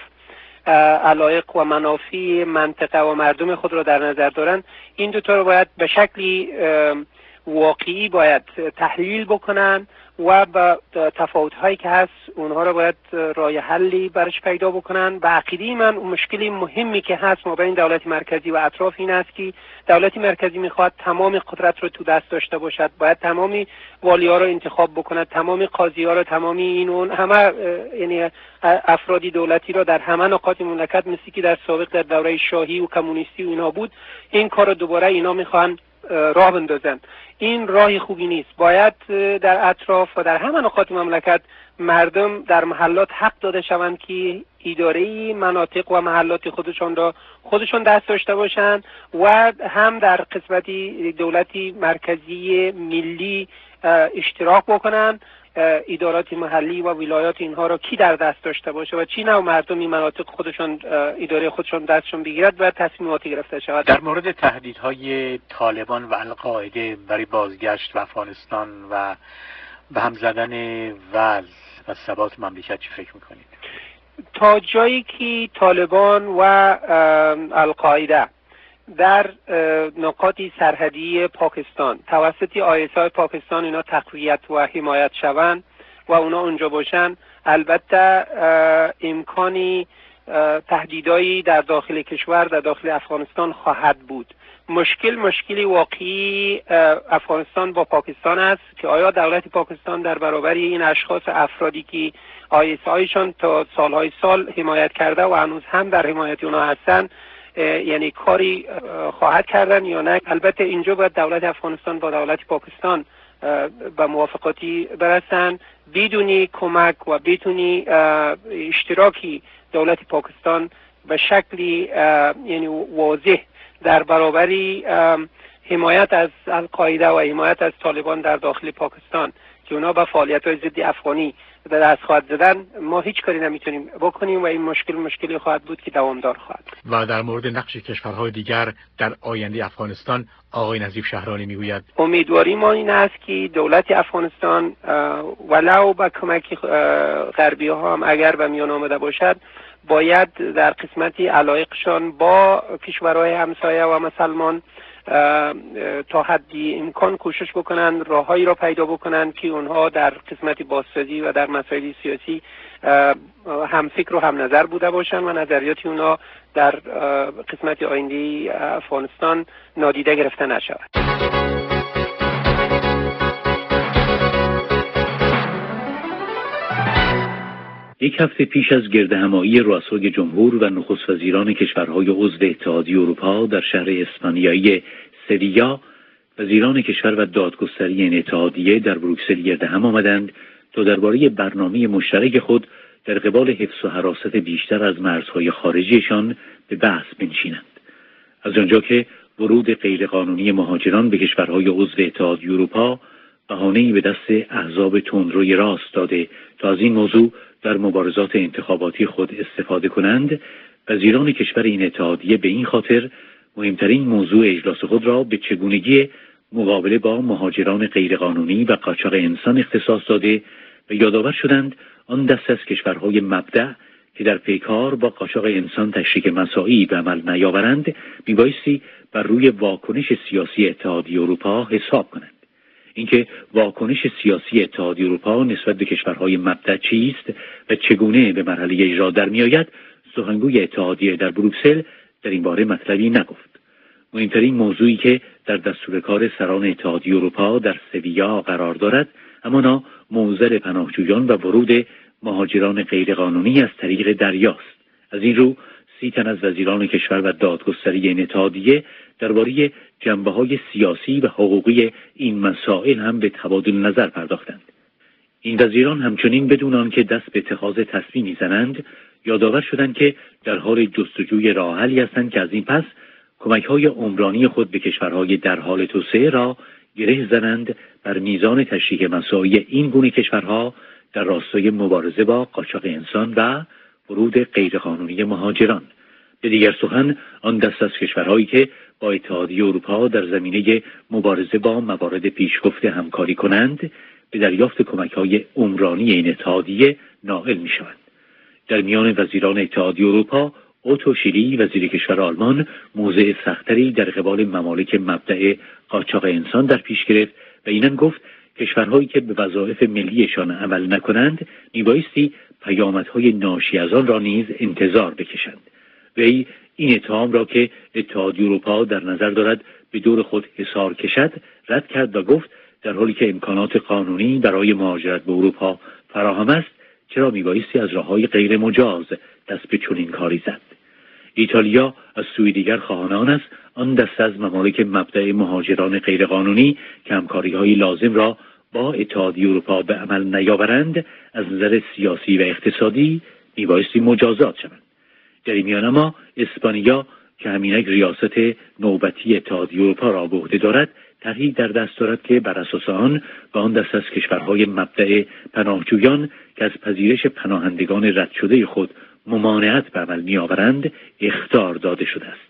علایق و منافع منطقه و مردم خود رو در نظر دارن، این دوتا رو باید به شکلی واقعی باید تحلیل بکنن و با تفاوت‌هایی که هست اونها رو باید راه حلی برش پیدا بکنن. به عقیده من اون مشکلی مهمی که هست ما بین دولت مرکزی و اطراف این است که دولت مرکزی میخواد تمام قدرت رو تو دست داشته باشد، باید تمامی والی‌ها رو انتخاب بکند، تمامی قاضی‌ها رو، تمامی این اون همه یعنی افرادی دولتی رو در همه نقاط مملکت مثل که در سابق در دوره شاهی و کمونیستی و اینا بود، این کار رو دوباره اینا میخوان راه بندازن. این راهی خوبی نیست. باید در اطراف و در همه نقاط مملکت مردم در محلات حق داده شوند که اداره مناطق و محلات خودشان را خودشان دست داشته باشند و هم در قسمتی دولتی مرکزی ملی اشتراک بکنند. ادارات محلی و ولایات اینها را کی در دست داشته باشه و چی نوع مردم این مناطق خودشون اداره خودشون دستشون بگیرد و تصمیماتی گرفته شود. در مورد تهدیدهای طالبان و القاعده برای بازگشت به افغانستان و به هم زدن وضع و ثبات مملکت چی فکر میکنید؟ تا جایی که طالبان و القاعده در نقاطی سرحدی پاکستان توسط آی اس آی پاکستان اینا تقویت و حمایت شوند و اونا اونجا باشن، البته امکانی تهدیدایی در داخل کشور در داخل افغانستان خواهد بود. مشکل مشکلی واقعی افغانستان با پاکستان است که آیا دولت پاکستان در برابر این اشخاص افرادی که آی اس آیشان تا سالهای سال حمایت کرده و هنوز هم در حمایت اونا هستن یعنی کاری خواهد کردن یا نه؟ البته اینجا باید دولت افغانستان با دولت پاکستان به موافقاتی برسن بدون کمک و بدون اشتراکی دولت پاکستان به شکلی یعنی واضح در برابری حمایت از القاعده و حمایت از طالبان در داخل پاکستان که اونا به فعالیت‌های ضد افغانی به دست خواهد زدن، ما هیچ کاری نمیتونیم بکنیم و این مشکل مشکلی خواهد بود که دوامدار خواهد. و در مورد نقش کشورهای دیگر در آینده افغانستان آقای نظیف شهرانی میگوید امیدواری ما این است که دولت افغانستان ولو با کمک غربی ها هم اگر به میان آمده باشد باید در قسمتی علایقشان با کشورهای همسایه و مسلمان تا حدی امکان کوشش بکنند راههایی را پیدا بکنند که اونها در قسمت بازسازی و در مسائل سیاسی هم فکر و هم نظر بوده باشند و نظریات اونها در قسمت آینده افغانستان نادیده گرفته نشود. یک هفته پیش از گردهمایی رؤسای جمهور و نخست وزیران کشورهای عضو اتحادیه اروپا در شهر اسپانیایی سویا، وزیران کشور و دادگستری این اتحادیه در بروکسل گردهم آمدند تا درباره برنامه مشترک خود در قبال حفظ و حراست بیشتر از مرزهای خارجیشان به بحث بنشینند. از آنجا که ورود غیرقانونی مهاجران به کشورهای عضو اتحادیه اروپا بهانه‌ای به دست احزاب تندروی راست داده تا از این موضوع در مبارزات انتخاباتی خود استفاده کنند، وزیران کشور این اتحادیه به این خاطر مهمترین موضوع اجلاس خود را به چگونگی مقابله با مهاجران غیرقانونی و قاچاق انسان اختصاص داده و یادآور شدند آن دست از کشورهای مبدأ که در پیکار با قاچاق انسان تشریک مساعی به عمل نیاورند میبایستی بر روی واکنش سیاسی اتحادیه اروپا حساب کنند. اینکه واکنش سیاسی اتحادیه اروپا نسبت به کشورهای مبدأ چیست و چگونه به مرحله اجرا در میآید، سخنگوی اتحادیه در بروکسل در این باره مطلبی نگفت. مهمترین موضوعی که در دستور کار سران اتحادیه اروپا در سویا قرار دارد همانا موزل پناهجویان و ورود مهاجران غیرقانونی از طریق دریاست. از این رو سی تن از وزیران کشور و دادگستری این اتحادیه درباره جنبه‌های سیاسی و حقوقی این مسائل هم به تبادل نظر پرداختند. این وزیران همچنین بدون آنکه دست به اتخاذ تصمیمی زنند یادآور شدند که در حال جستجوی راه حلی هستند که از این پس کمک‌های عمرانی خود به کشورهای در حال توسعه را گره زنند بر میزان تشریک مساعی این گونه کشورها در راستای مبارزه با قاچاق انسان و ورود غیرقانونی مهاجران. به دیگر سخن، آن دست از کشورهایی که با اتحادیه اروپا در زمینه مبارزه با موارد پیشگفته همکاری کنند به دریافت کمک‌های عمرانی این اتحادیه نائل می‌شوند. در میان وزیران اتحادیه اروپا، اوتو شیلی وزیر کشور آلمان موضع سختری در قبال ممالک مبدأ قاچاق انسان در پیش گرفت و اینن گفت کشورهایی که به وظایف ملیشان عمل نکنند میبایستی پیامدهای ناشی از آن را نیز انتظار بکشند. وی این اتهام را که اتحادیه اروپا در نظر دارد به دور خود حصار کشد رد کرد و گفت در حالی که امکانات قانونی برای مهاجرت به اروپا فراهم است، چرا میبایستی از راههای غیر مجاز دست به چنین کاری زد؟ ایتالیا از سوی دیگر خواهان آن است آن دست از ممالک مبدأ مهاجران غیرقانونی که همکاری‌های لازم را با اتحادیه اروپا به عمل نیاورند از نظر سیاسی و اقتصادی میبایستی مجازات شوند. در این میان اما اسپانیا که همینک ریاست نوبتی اتحادیه اروپا را به عهده دارد طرحی در دست دارد که بر اساس آن به آن دست از کشورهای مبدأ پناهجویان که از پذیرش پناهندگان رد شده خود ممانعت به عمل می‌آورند اخطار داده شده است.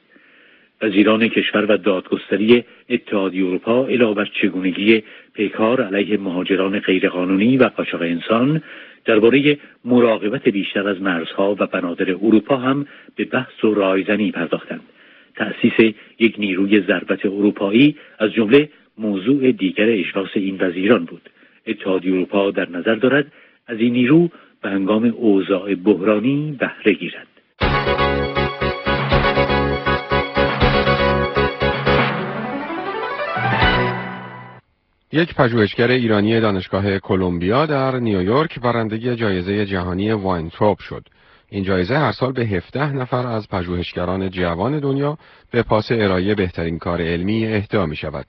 وزیران کشور و دادگستری اتحادیه اروپا علاوه بر چگونگی پیکار علیه مهاجران غیرقانونی و قاچاق انسان درباره مراقبت بیشتر از مرزها و بنادر اروپا هم به بحث و رایزنی پرداختند. تأسیس یک نیروی ضربت اروپایی از جمله موضوع دیگر اجلاس این وزیران بود. اتحادیه اروپا در نظر دارد از این نیرو به هنگام اوضاع بحرانی بهره گیرد. یک پژوهشگر ایرانی دانشگاه کلمبیا در نیویورک برنده جایزه جهانی واینتروپ شد. این جایزه هر سال به هفده نفر از پژوهشگران جوان دنیا به پاس ارائه بهترین کار علمی اهدا می شود.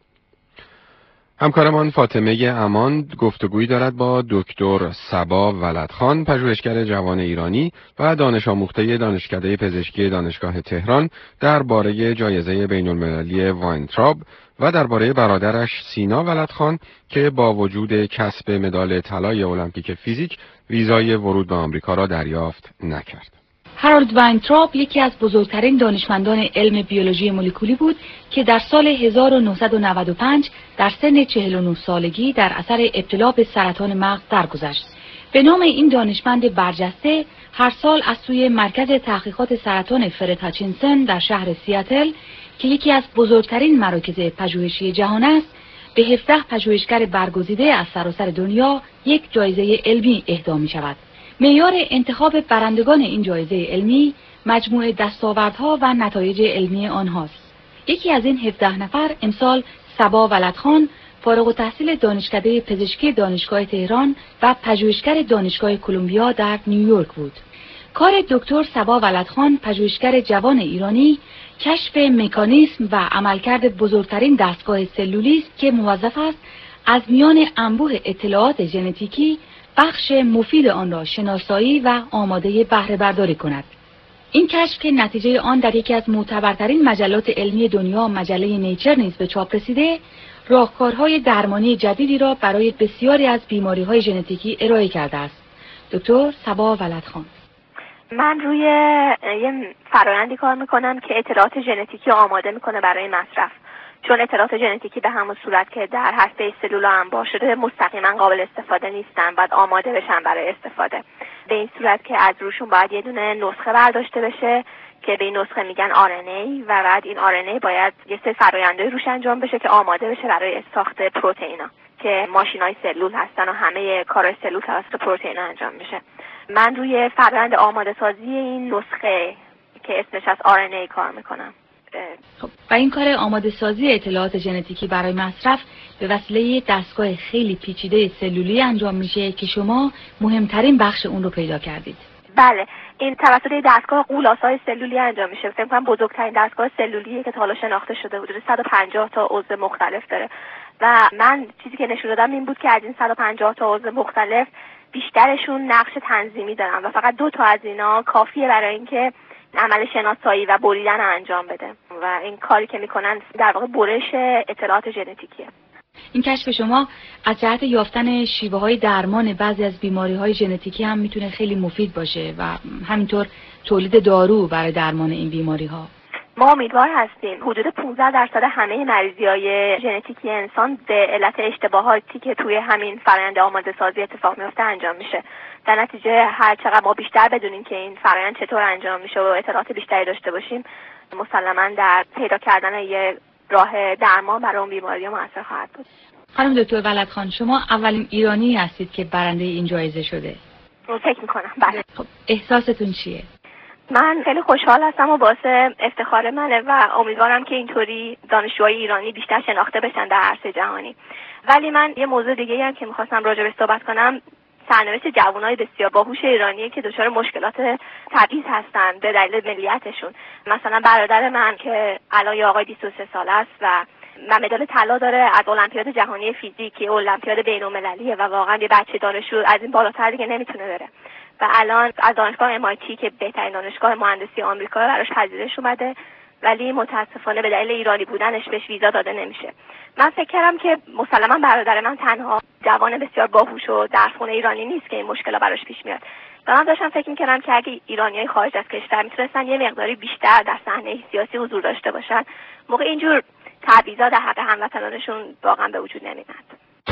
همکارمان فاطمه امان گفتگویی دارد با دکتر صبا ولدخان، پژوهشگر جوان ایرانی و دانش آموخته دانشکده پزشکی دانشگاه تهران درباره جایزه بین‌المللی واینتراپ و درباره برادرش سینا ولدخان که با وجود کسب مدال طلای المپیک فیزیک ویزای ورود به آمریکا را دریافت نکرد. هارولد واینتراپ یکی از بزرگترین دانشمندان علم بیولوژی مولکولی بود که در سال هزار و نهصد و نود و پنج در سن چهل و نه سالگی در اثر ابتلا به سرطان مغز درگذشت. به نام این دانشمند برجسته هر سال از سوی مرکز تحقیقات سرطان فرد هاچینسون در شهر سیاتل که یکی از بزرگترین مراکز پژوهشی جهان است، به هفده پژوهشگر برگزیده از سراسر دنیا یک جایزه علمی اهدا می شود. معیار انتخاب برندگان این جایزه علمی مجموع دستاوردها و نتایج علمی آنهاست. یکی از این هفده نفر امسال صبا ولدخان، فارغ التحصیل دانشکده پزشکی دانشگاه تهران و پژوهشگر دانشگاه کلمبیا در نیویورک بود. کار دکتر صبا ولدخان، پژوهشگر جوان ایرانی، کشف مکانیسم و عملکرد بزرگترین دستگاه سلولی است که موظف است از میان انبوه اطلاعات ژنتیکی بخش مفید آن را شناسایی و آماده بهره برداری کند. این کشف که نتیجه آن در یکی از معتبرترین مجلات علمی دنیا، مجله نیچر نیز به چاپ رسیده، راهکارهای درمانی جدیدی را برای بسیاری از بیماری‌های ژنتیکی ارائه کرده است. دکتر صبا ولدخان: من روی یه فرآیندی کار میکنم که اطلاعات ژنتیکی آماده میکنه برای مصرف، چون اطلاعات ژنتیکی به همون صورت که در هسته سلول انبار شده مستقیما قابل استفاده نیستن، باید آماده بشن برای استفاده. به این صورت که از روشون باید یه دونه نسخه برداشته بشه که به این نسخه میگن آر ان ای و بعد این آر ان ای باید یه سری فرآیندهای روش انجام بشه که آماده بشه برای ساخت پروتئینا که ماشینای سلول هستن و همه کارهای سلول توسط پروتئینا انجام میشه. من روی فرآیند آماده سازی این نسخه که اسمش از آر ان ای کار میکنم. خب و این کار آماده سازی اطلاعات ژنتیکی برای مصرف به وسیله دستگاه خیلی پیچیده سلولی انجام میشه که شما مهمترین بخش اون رو پیدا کردید. بله، این توسط دستگاه غولاسای سلولی انجام میشه. فکر کنم بزرگترین دستگاه سلولیه که تا حالا شناخته شده، حدود صد و پنجاه تا عضو مختلف داره و من چیزی که نشون دادم این بود که از این صد و پنجاه تا عضو مختلف بیشترشون نقش تنظیمی دارن و فقط دو تا از اینا کافیه برای اینکه عمل شناسایی و بریدن انجام بده و این کاری که میکنن در واقع برش اطلاعات ژنتیکیه. این کشف شما از جهت یافتن شیوه‌های درمان بعضی از بیماری‌های ژنتیکی هم میتونه خیلی مفید باشه و همینطور تولید دارو برای درمان این بیماری‌ها. ما امیدوار هستیم حدود پانزده درصد همه مریضی‌های ژنتیکی انسان به علت اشتباهاتی که توی همین فرآیند آماده سازی اتفاق میفته انجام میشه. در نتیجه هر چقدر ما بیشتر بدونیم که این فرآیند چطور انجام میشه و اطلاعات بیشتری داشته باشیم، مسلماً در پیدا کردن یه راه درمان برای اون بیماری موثر خواهد بود. خانم دکتر ولدخان، شما اولین ایرانی هستید که برنده این جایزه شده. فکر میکنم بله. خب احساستون چیه؟ من خیلی خوشحال هستم و باعث افتخار منه و امیدوارم که اینطوری دانشجوهای ایرانی بیشتر شناخته بشن در عرصه جهانی. ولی من یه موضوع دیگه هم که میخواستم راجع بهش صحبت کنم، سرنوشت جوانای بسیار باهوش ایرانیه که دچار مشکلات تبعیض هستن به دلیل ملیتشون. مثلا برادر من که الان یه آقای بیست و سه ساله است و مدال طلا داره از المپیاد جهانی فیزیک که المپیاد بین‌المللیه و واقعا یه بچه دانشجو از این بالاتر دیگه نمیتونه بره و الان از دانشگاه ام آی تی که بهترین دانشگاه مهندسی آمریکا براش پذیرش اومده، ولی متاسفانه به دلیل ایرانی بودنش بهش ویزا داده نمیشه. من فکر کردم که مسلما برادر من تنها جوان بسیار باهوش و درسخونه ایرانی نیست که این مشکل براش پیش میاد. و من داشتم فکر می‌کردم که اگه ایرانیای خارج از کشور میتونستن یه مقداری بیشتر در صحنه سیاسی حضور داشته باشن، موقع اینجور تبعیضا در حق هموطنانشون واقعا به وجود نمیاد.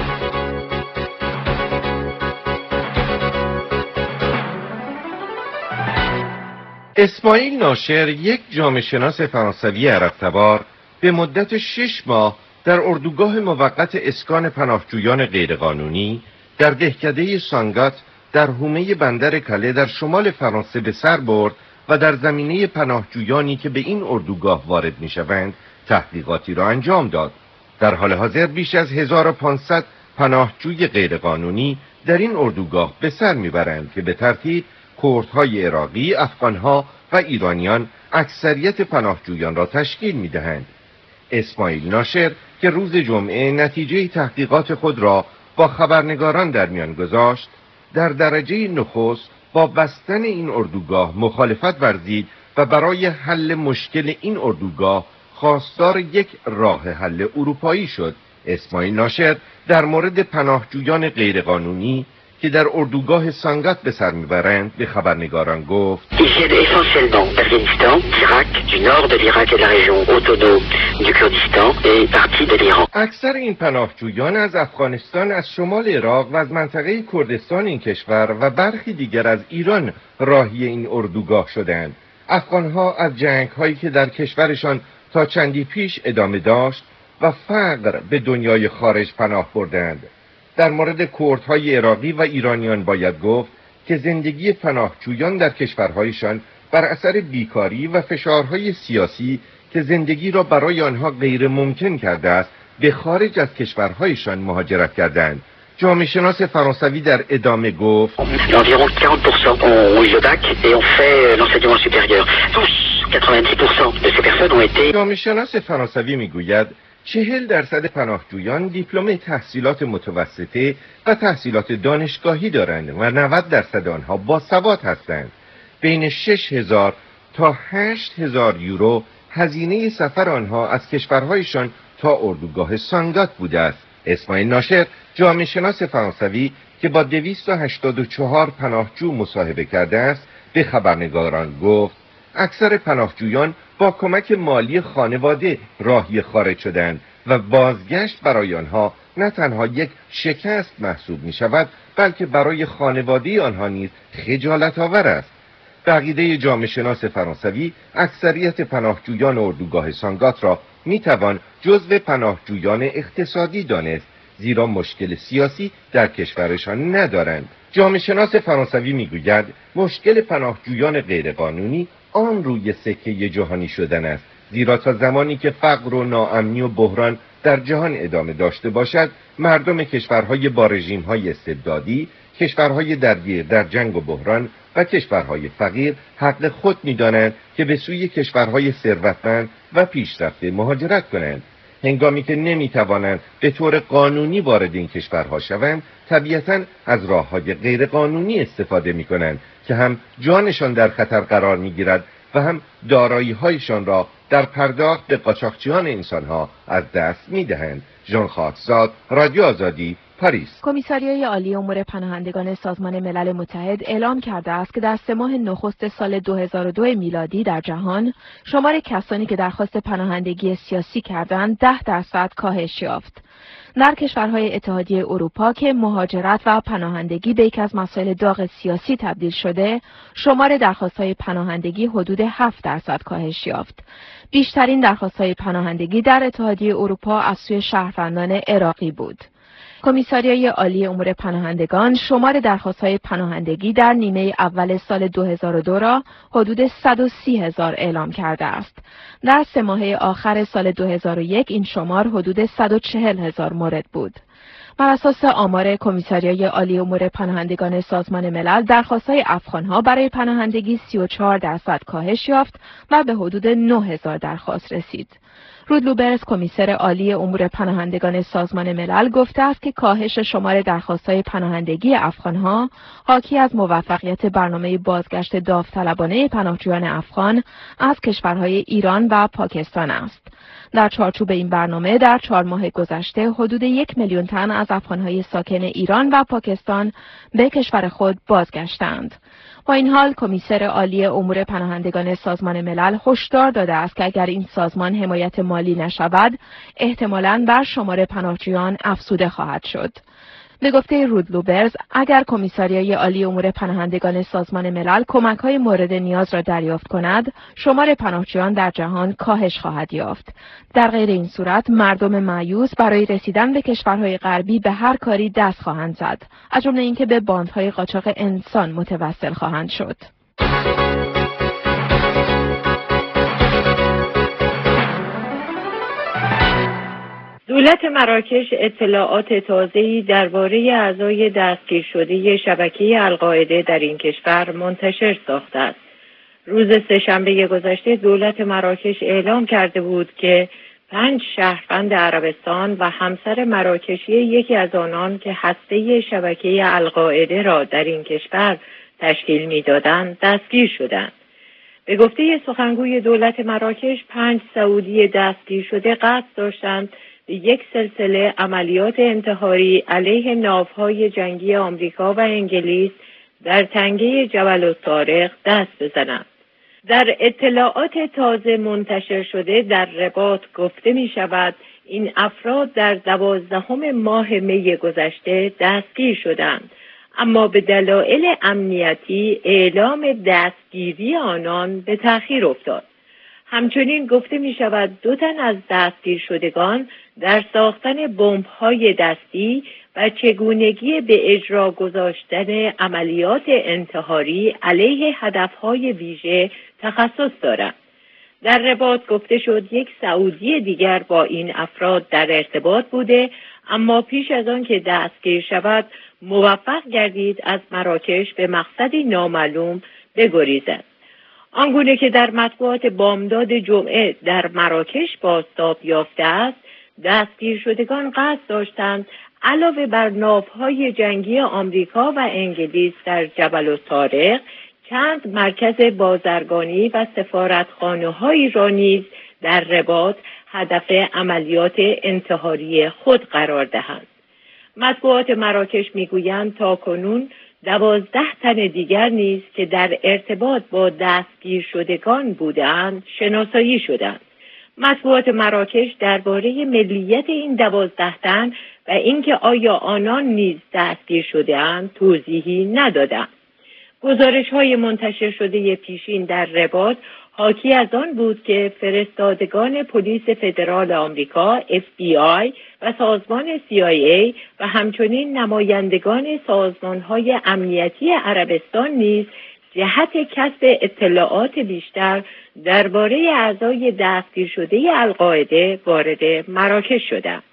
اسماعیل ناشر، یک جامعه شناس فرانسوی عرب‌تبار، به مدت شش ماه در اردوگاه موقت اسکان پناهجویان غیرقانونی در دهکده سانگات در حومه بندر کله در شمال فرانسه به سر برد و در زمینه پناهجویانی که به این اردوگاه وارد می‌شوند تحقیقاتی را انجام داد. در حال حاضر بیش از هزار و پانصد پناهجوی غیرقانونی در این اردوگاه به سر میبرند که به ترتیب کردهای عراقی، افغانها و ایرانیان اکثریت پناهجویان را تشکیل میدهند. اسماعیل ناشر که روز جمعه نتیجه تحقیقات خود را با خبرنگاران در میان گذاشت، در درجه نخست با بستن این اردوگاه مخالفت ورزید و برای حل مشکل این اردوگاه خواستار یک راه حل اروپایی شد. اسماعیل ناشر در مورد پناهجویان غیرقانونی که در اردوگاه سانگات به سر میبرند به خبرنگاران گفت: اکثر این پناهجویان از افغانستان، از شمال عراق و از منطقه کردستان این کشور و برخی دیگر از ایران راهی این اردوگاه شدند. افغانها از جنگ‌هایی که در کشورشان تا چندی پیش ادامه داشت و فقر به دنیای خارج پناه بردند. در مورد کردهای عراقی و ایرانیان باید گفت که زندگی پناهجویان در کشورهایشان بر اثر بیکاری و فشارهای سیاسی که زندگی را برای آنها غیر ممکن کرده است به خارج از کشورهایشان مهاجرت کردند. جامعه شناس فرانسوی در ادامه گفت: environ quarante pour cent ont eu le bac et ont fait l'enseignement supérieur. Tous quatre-vingt-dix pour cent de ces personnes ont été. جامعه شناس فرانسوی میگوید چهل درصد پناهجویان دیپلم تحصیلات متوسطه و تحصیلات دانشگاهی دارند و نود درصد آنها باسواد هستند. بین شش هزار تا هشت هزار یورو هزینه سفر آنها از کشورهایشان تا اردوگاه سانگات بوده است. اسماعیل ناشر، جامعه شناس فرانسوی که با دویست و هشتاد و چهار پناهجو مصاحبه کرده است، به خبرنگاران گفت اکثر پناهجویان با کمک مالی خانواده راهی خارج شدند و بازگشت برای آنها نه تنها یک شکست محسوب می شود، بلکه برای خانواده آنها نیز خجالت آور است. به عقیده جامعه شناس فرانسوی، اکثریت پناهجویان اردوگاه سانگات را می توان جزو پناهجویان اقتصادی دانست، زیرا مشکل سیاسی در کشورشان ندارند. جامعه شناس فرانسوی می گوید مشکل پناهجویان غیرقانونی آن روی سکه جهانی شدن است، زیرا تا زمانی که فقر و ناامنی و بحران در جهان ادامه داشته باشد، مردم کشورهای با رژیم‌های استبدادی، کشورهای درگیر در جنگ و بحران و کشورهای فقیر حق خود می‌دانند که به سوی کشورهای ثروتمند و پیشرفته مهاجرت کنند. هنگامی که نمی‌توانند به طور قانونی وارد این کشورها شوند، طبیعتاً از راه‌های غیر قانونی استفاده می‌کنند که هم جانشان در خطر قرار می‌گیرد و هم دارایی‌هایشان را در پرداخت به قاچاقچیان انسان‌ها از دست می‌دهند. ژان خاکزاد، رادیو آزادی، پاریس. کمیساریای عالی امور پناهندگان سازمان ملل متحد اعلام کرده است که در سه ماه نخست سال دو هزار و دو میلادی در جهان شمار کسانی که درخواست پناهندگی سیاسی کردند ده درصد کاهش یافت. در کشورهای اتحادیه اروپا که مهاجرت و پناهندگی به یکی از مسائل داغ سیاسی تبدیل شده، شمار درخواست‌های پناهندگی حدود هفت درصد کاهش یافت. بیشترین درخواست‌های پناهندگی در اتحادیه اروپا از سوی شهروندان عراقی بود. کمیساریای عالی امور پناهندگان شمار درخواست‌های پناهندگی در نیمه اول سال دو هزار و دو را حدود صد و سی هزار اعلام کرده است. در سه ماهه آخر سال دو هزار و یک این شمار حدود صد و چهل هزار مورد بود. بر اساس آمار کمیساریای عالی امور پناهندگان سازمان ملل، درخواست‌های افغان‌ها برای پناهندگی سی و چهار درصد کاهش یافت و به حدود نه هزار درخواست رسید. رود لوبرز، کمیسر عالی امور پناهندگان سازمان ملل، گفته است که کاهش شمار درخواست‌های پناهندگی افغان‌ها حاکی از موفقیت برنامه بازگشت داوطلبانه پناهجویان افغان از کشورهای ایران و پاکستان است. در چارچوب این برنامه در چهار ماه گذشته حدود یک میلیون تن از افغان‌های ساکن ایران و پاکستان به کشور خود بازگشتند. با این حال کمیسر عالی امور پناهندگان سازمان ملل هشدار داده است که اگر این سازمان حمایت مالی نشود، احتمالاً بر شمار پناهجویان افزوده خواهد شد. به گفته رود لوبرز، اگر کمیساریای عالی امور پناهندگان سازمان ملل کمک‌های مورد نیاز را دریافت کند، شمار پناهجویان در جهان کاهش خواهد یافت. در غیر این صورت، مردم مایوس برای رسیدن به کشورهای غربی به هر کاری دست خواهند زد، از جمله اینکه به باندهای قاچاق انسان متوسل خواهند شد. دولت مراکش اطلاعات تازه‌ای درباره اعضای دستگیر شده شبکه القاعده در این کشور منتشر ساخته است. روز سه‌شنبه گذشته دولت مراکش اعلام کرده بود که پنج شهروند عربستان و همسر مراکشی یکی از آنان که هسته شبکه القاعده را در این کشور تشکیل می‌دادند دستگیر شدند. به گفته سخنگوی دولت مراکش، پنج سعودی دستگیر شده قصد داشتند به یک سلسله عملیات انتحاری علیه ناوهای جنگی آمریکا و انگلیس در تنگه جبل الطارق دست بزنند. در اطلاعات تازه منتشر شده در رباط گفته می شود این افراد در دوازدهم ماه می گذشته دستگیر شدند، اما به دلایل امنیتی اعلام دستگیری آنان به تأخیر افتاد. همچنین گفته می شود دو تن از دستگیر شدگان در ساختن بمب‌های دستی و چگونگی به اجرا گذاشتن عملیات انتحاری علیه هدفهای ویژه تخصص دارند. در رباط گفته شد یک سعودی دیگر با این افراد در ارتباط بوده، اما پیش از آن که دستگیر شود موفق گردید از مراکش به مقصدی نامعلوم بگریزد. آنگونه که در مطبوعات بامداد جمعه در مراکش بازتاب یافته است، دستگیر شدگان قصد داشتند علاوه بر ناوهای جنگی آمریکا و انگلیس در جبل الطارق، چند مرکز بازرگانی و سفارتخانه‌هایی را نیز در رباط هدف عملیات انتحاری خود قرار دهند. مطبوعات مراکش میگویند تاکنون دوازده تن دیگر نیز که در ارتباط با دستگیر شدگان بودند شناسایی شدند. مطبوعات مراکش درباره ملیت این دوازده تن و اینکه آیا آنان نیز دستگیر شده‌اند توضیحی ندادند. گزارش‌های منتشر شده پیشین در رباط حاکی از آن بود که فرستادگان پلیس فدرال آمریکا اف بی آی و سازمان سی آی ای و همچنین نمایندگان سازمان‌های امنیتی عربستان نیز جهت کسب اطلاعات بیشتر درباره اعضای دستگیر شده القاعده وارد مراکش شدند.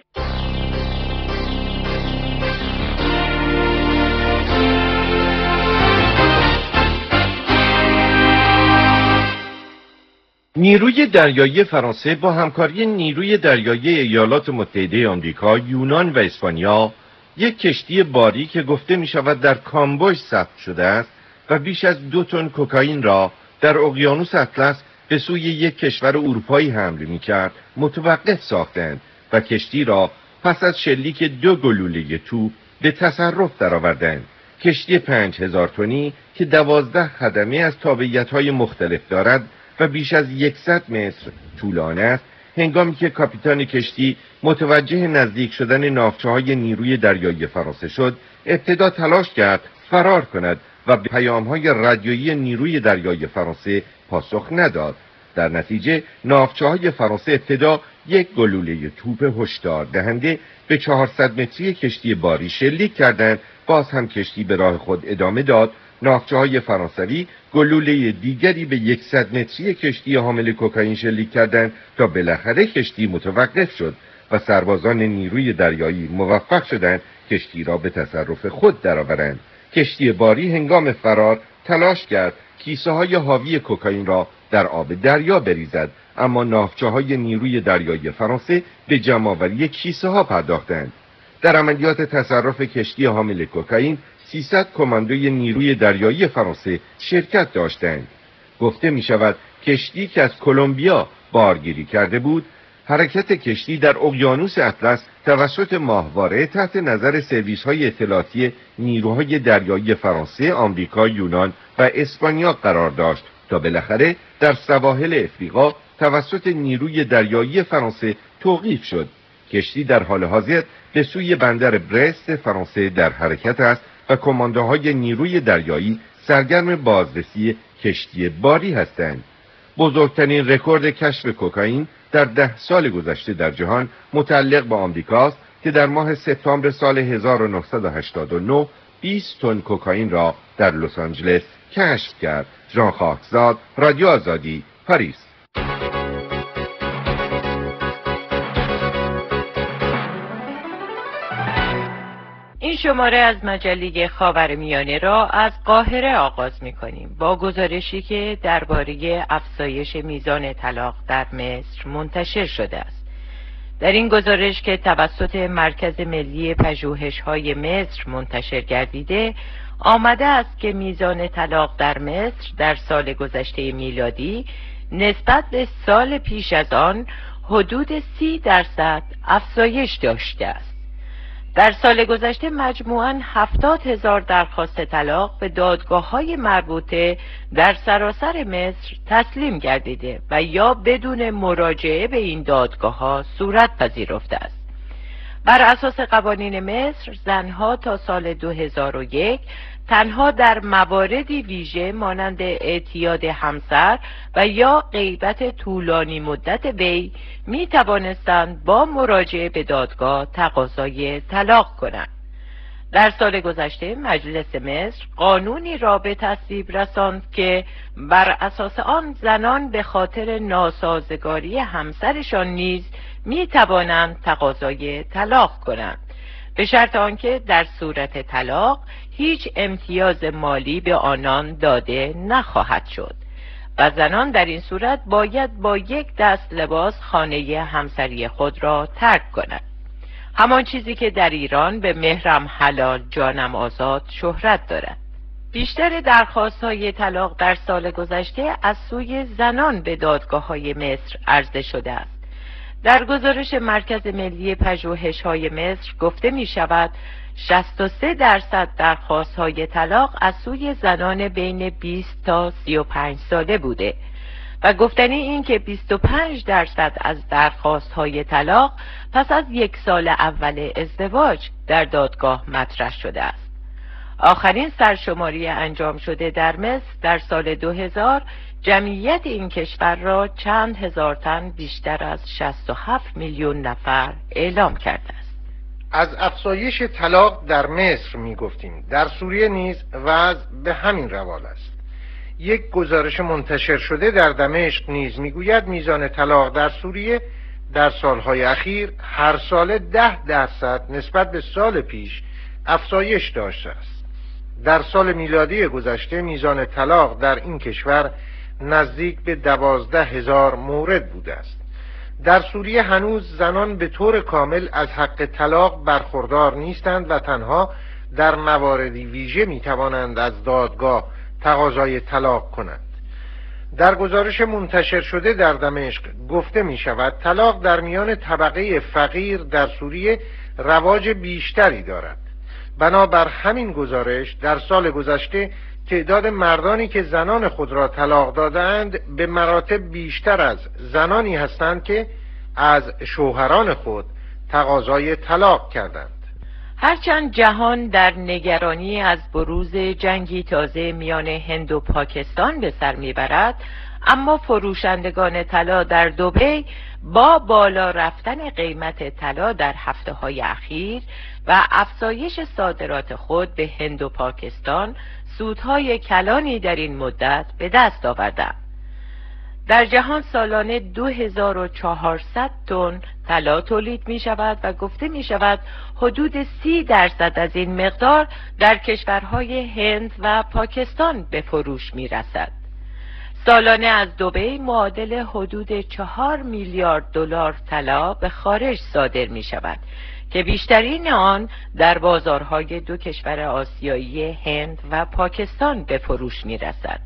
نیروی دریایی فرانسه با همکاری نیروی دریایی ایالات متحده آمریکا، یونان و اسپانیا یک کشتی باری که گفته می شود در کامبوج ثبت شده است و بیش از دو تن کوکائین را در اقیانوس اطلس به سوی یک کشور اروپایی حمل می کرد متوقف ساختند و کشتی را پس از شلیک دو گلوله توپ به تصرف درآوردند. کشتی پنج هزار تنی که دوازده خدمه از تابعیت‌های مختلف دارد و بیش از صد متر طولانه است، هنگامی که کاپیتان کشتی متوجه نزدیک شدن ناوچه‌های نیروی دریایی فرانسه شد، ابتدا تلاش کرد فرار کند و به پیام‌های رادیویی نیروی دریایی فرانسه پاسخ نداد. در نتیجه ناوچه‌های فرانسه ابتدا یک گلوله توپ هشدار دهنده به چهارصد متری کشتی باری شلیک کردند. باز هم کشتی به راه خود ادامه داد. ناوچه‌های فرانسوی گلوله دیگری به صد متری کشتی حامل کوکائین شلیک کردند تا بالاخره کشتی متوقف شد و سربازان نیروی دریایی موفق شدند کشتی را به تصرف خود درآورند. کشتی باری هنگام فرار تلاش کرد کیسه‌های حاوی کوکائین را در آب دریا بریزد، اما ناوچه‌های نیروی دریایی فرانسه به جمع‌آوری کیسه‌ها پرداختند. در عملیات تصرف کشتی حامل کوکائین سیصد کماندوی نیروی دریایی فرانسه شرکت داشتند. گفته می شود کشتی که از کلمبیا بارگیری کرده بود، حرکت کشتی در اقیانوس اطلس توسط ماهواره تحت نظر سرویس‌های اطلاعاتی نیروهای دریایی فرانسه، آمریکا، یونان و اسپانیا قرار داشت تا بالاخره در سواحل افریقا توسط نیروی دریایی فرانسه توقیف شد. کشتی در حال حاضر به سوی بندر برست فرانسه در حرکت است و کماندوهای نیروی دریایی سرگرم بازرسی کشتی باری هستند. بزرگترین رکورد کشف کوکائین در ده سال گذشته در جهان متعلق به آمریکاست که در ماه سپتامبر سال هزار و نهصد و هشتاد و نه بیست تن کوکائین را در لس آنجلس کشف کرد. ژان خاکزاد، رادیو آزادی، پاریس. این شماره از مجله خاورمیانه را از قاهره آغاز می‌کنیم با گزارشی که درباره افزایش میزان طلاق در مصر منتشر شده است. در این گزارش که توسط مرکز ملی پژوهش‌های مصر منتشر گردیده، آمده است که میزان طلاق در مصر در سال گذشته میلادی نسبت به سال پیش از آن حدود سی درصد افزایش داشته است. در سال گذشته مجموعاً هفتاد هزار درخواست طلاق به دادگاه‌های مربوطه در سراسر مصر تسلیم گردیده و یا بدون مراجعه به این دادگاه‌ها صورت پذیرفته است. بر اساس قوانین مصر، زنها تا سال دو هزار و یک تنها در مواردی ویژه مانند اعتیاد همسر و یا غیبت طولانی مدت وی می توانستند با مراجعه به دادگاه تقاضای طلاق کنند. در سال گذشته مجلس مصر قانونی را به تصویب رساند که بر اساس آن زنان به خاطر ناسازگاری همسرشان نیز می توانند تقاضای طلاق کنند، به شرط آنکه در صورت طلاق هیچ امتیاز مالی به آنان داده نخواهد شد و زنان در این صورت باید با یک دست لباس خانه همسری خود را ترک کنند. همان چیزی که در ایران به مهرم حلال جانم آزاد شهرت دارد. بیشتر درخواست‌های طلاق در سال گذشته از سوی زنان به دادگاه‌های مصر عرضه شده است. در گزارش مرکز ملی پژوهش‌های مصر گفته می شود شصت و سه درصد درخواست‌های طلاق از سوی زنان بین بیست تا سی و پنج ساله بوده و گفتنی این که بیست و پنج درصد از درخواست‌های طلاق پس از یک سال اول ازدواج در دادگاه مطرح شده است. آخرین سرشماری انجام شده در مصر در سال دو هزار جمعیت این کشور را چند هزار تن بیشتر از شصت و هفت میلیون نفر اعلام کرده است. از افزایش طلاق در مصر می گفتیم. در سوریه نیز وضع به همین روال است. یک گزارش منتشر شده در دمشق نیز میگوید میزان طلاق در سوریه در سالهای اخیر هر سال ده درصد نسبت به سال پیش افزایش داشته است. در سال میلادی گذشته میزان طلاق در این کشور نزدیک به دوازده هزار مورد بوده است. در سوریه هنوز زنان به طور کامل از حق طلاق برخوردار نیستند و تنها در مواردی ویژه می توانند از دادگاه تقاضای طلاق کنند. در گزارش منتشر شده در دمشق گفته می شود طلاق در میان طبقه فقیر در سوریه رواج بیشتری دارد. بنابر همین گزارش در سال گذشته تعداد مردانی که زنان خود را طلاق دادند به مراتب بیشتر از زنانی هستند که از شوهران خود تقاضای طلاق کردند. هرچند جهان در نگرانی از بروز جنگی تازه میان هند و پاکستان به سر میبرد، اما فروشندگان طلا در دبی با بالا رفتن قیمت طلا در هفته های اخیر و افزایش صادرات خود به هند و پاکستان سودهای کلانی در این مدت به دست آوردند. در جهان سالانه دو هزار و چهارصد تن طلا تولید می شود و گفته می شود حدود سی درصد از این مقدار در کشورهای هند و پاکستان به فروش می رسد. سالانه از دبی معادل حدود چهار میلیارد دلار طلا به خارج صادر می شود که بیشترین آن در بازارهای دو کشور آسیایی هند و پاکستان به فروش می رسد.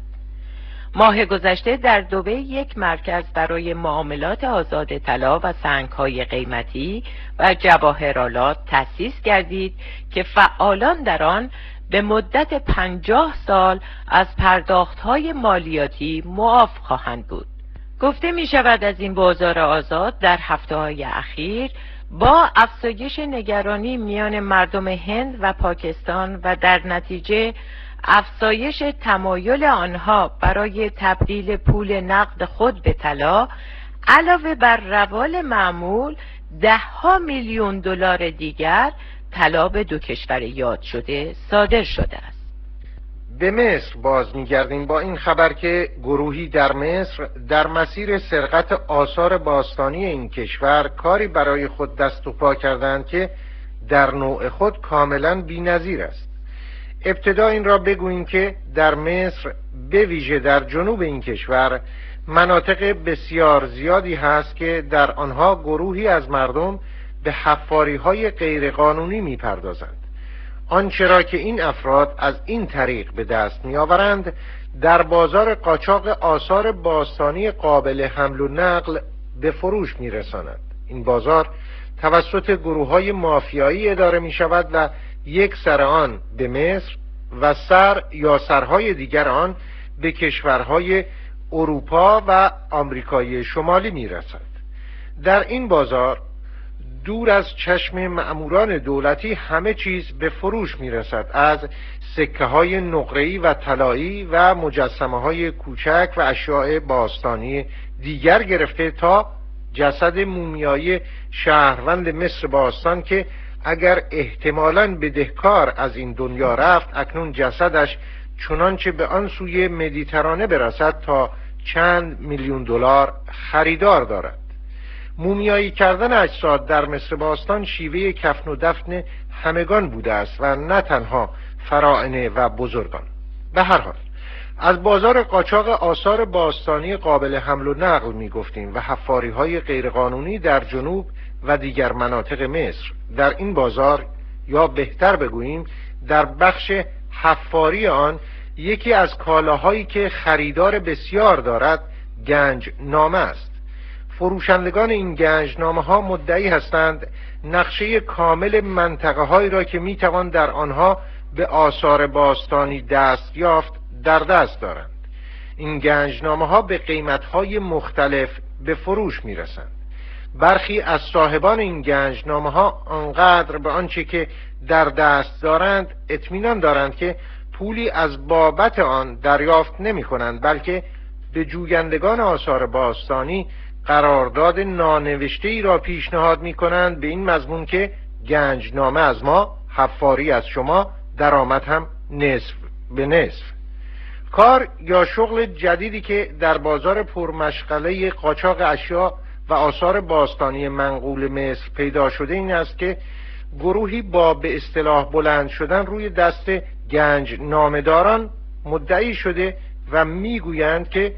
ماه گذشته در دبی یک مرکز برای معاملات آزاد طلا و سنگ‌های قیمتی و جواهرالات تأسیس گردید که فعالان در آن به مدت پنجاه سال از پرداخت‌های مالیاتی معاف خواهند بود. گفته می شود از این بازار آزاد در هفته‌های اخیر با افزایش نگرانی میان مردم هند و پاکستان و در نتیجه افزایش تمایل آنها برای تبدیل پول نقد خود به طلا علاوه بر روال معمول ده ها میلیون دلار دیگر طلا به دو کشور یاد شده صادر شده است. به مصر باز می‌گردیم با این خبر که گروهی در مصر در مسیر سرقت آثار باستانی این کشور کاری برای خود دست و پا کردند که در نوع خود کاملا بی‌نظیر است. ابتدا این را بگوییم که در مصر به ویژه در جنوب این کشور مناطق بسیار زیادی هست که در آنها گروهی از مردم به حفاری‌های غیرقانونی می‌پردازند. آنچه را که این افراد از این طریق به دست می‌آورند در بازار قاچاق آثار باستانی قابل حمل و نقل به فروش می‌رسانند. این بازار توسط گروه‌های مافیایی اداره می‌شود و یک سر آن به مصر و سر یا سرهای دیگر آن به کشورهای اروپا و آمریکای شمالی می‌رسد. در این بازار دور از چشم مأموران دولتی همه چیز به فروش میرسد، از سکه های نقره‌ای و طلایی و مجسمه های کوچک و اشیاء باستانی دیگر گرفته تا جسد مومیایی شهروند مصر باستان که اگر احتمالاً بدهکار از این دنیا رفت اکنون جسدش چنانچه به آن سوی مدیترانه برسد تا چند میلیون دلار خریدار دارد. مومیایی کردن اجساد در مصر باستان شیوه کفن و دفن همگان بوده است و نه تنها فراعنه و بزرگان. به هر حال از بازار قاچاق آثار باستانی قابل حمل و نقل می گفتیم و حفاری های غیرقانونی در جنوب و دیگر مناطق مصر. در این بازار یا بهتر بگوییم در بخش حفاری آن یکی از کالاهایی که خریدار بسیار دارد گنج نامه است. فروشندگان این گنجنامه ها مدعی هستند نقشه کامل منطقه هایی را که می توان در آنها به آثار باستانی دست یافت در دست دارند. این گنجنامه ها به قیمت های مختلف به فروش می رسند. برخی از صاحبان این گنجنامه ها آنقدر به آنچه که در دست دارند اطمینان دارند که پولی از بابت آن دریافت نمی کنند، بلکه به جویندگان آثار باستانی قرارداد نانوشته ای را پیشنهاد می کنند به این مضمون که گنجنامه از ما، حفاری از شما، درآمد هم نصف به نصف. کار یا شغل جدیدی که در بازار پرمشغله قاچاق اشیا و آثار باستانی منقول مصر پیدا شده این است که گروهی با به اصطلاح بلند شدن روی دست گنج نامداران مدعی شده و میگویند که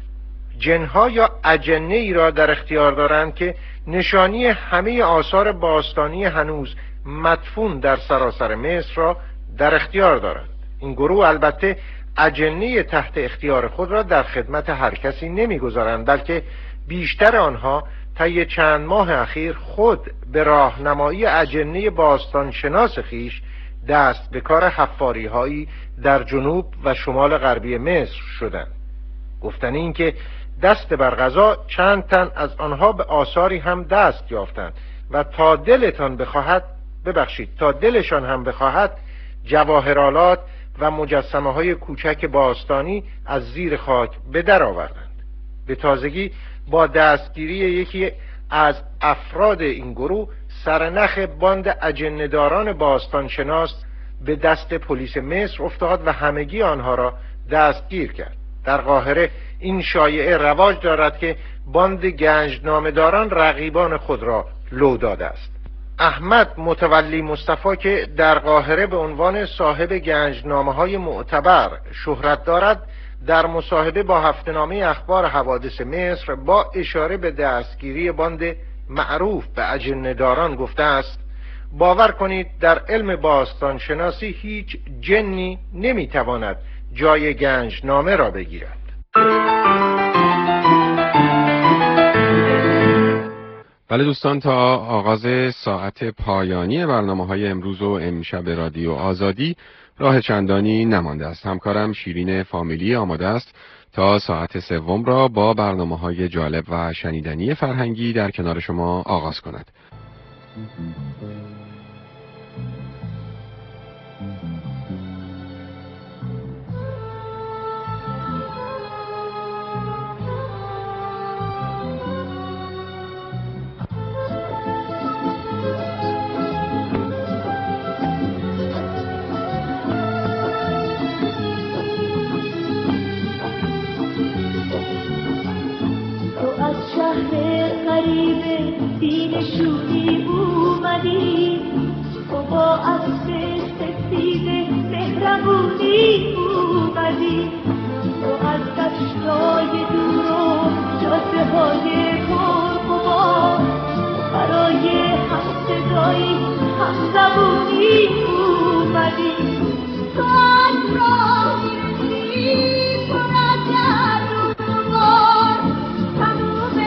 جنها یا اجنه ای را در اختیار دارند که نشانی همه آثار باستانی هنوز مدفون در سراسر مصر را در اختیار دارند. این گروه البته اجنه تحت اختیار خود را در خدمت هر کسی نمیگذارند، بلکه بیشتر آنها طی چند ماه اخیر خود به راهنمایی اجنه باستان شناس خیش دست به کار حفاری هایی در جنوب و شمال غربی مصر شدند. گفتن این که دست بر قضا چند تن از آنها به آثاری هم دست یافتند و تا دلتان بخواهد ببخشید تا دلشان هم بخواهد جواهرالات و مجسمه های کوچک باستانی از زیر خاک به در آوردند. به تازگی با دستگیری یکی از افراد این گروه سرنخ باند اجنده‌داران باستان شناس به دست پلیس مصر افتاد و همگی آنها را دستگیر کرد. در قاهره این شایعه رواج دارد که باند گنجنامه‌داران رقیبان خود را لو داده است. احمد متولی مصطفی که در قاهره به عنوان صاحب گنجنامه‌های معتبر شهرت دارد، در مصاحبه با هفته‌نامه اخبار حوادث مصر با اشاره به دستگیری باند معروف به اجنده‌داران گفته است: باور کنید در علم باستان شناسی هیچ جنی نمیتواند جای گنجنامه را بگیرد. بله دوستان، تا آغاز ساعت پایانی برنامه‌های امروز و امشب رادیو آزادی راه چندانی نمانده است. همکارم شیرین فامیلی آماده است تا ساعت سوم را با برنامه‌های جالب و شنیدنی فرهنگی در کنار شما آغاز کند. شوری اومدی تو با عطر سفید مهربونی اومدی تو از دشتای دور و جاده های پرغبار برای هم صدایی هم زبونی اومدی تو از راه میرسی پر از گرد و غبار تموم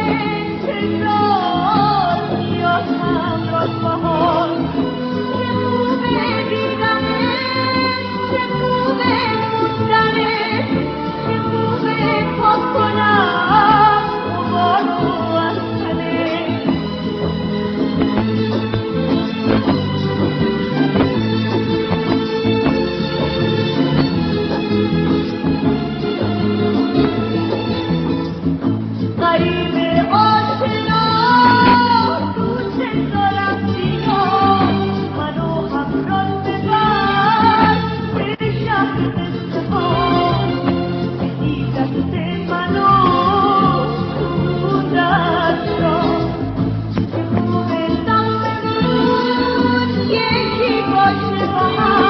چشات هم راست بهار چه خوبه دیدنه چه خوبه بودنه چه خوبه پاک کنم غبارو از تنه غریب آشنا یکی باشه با هم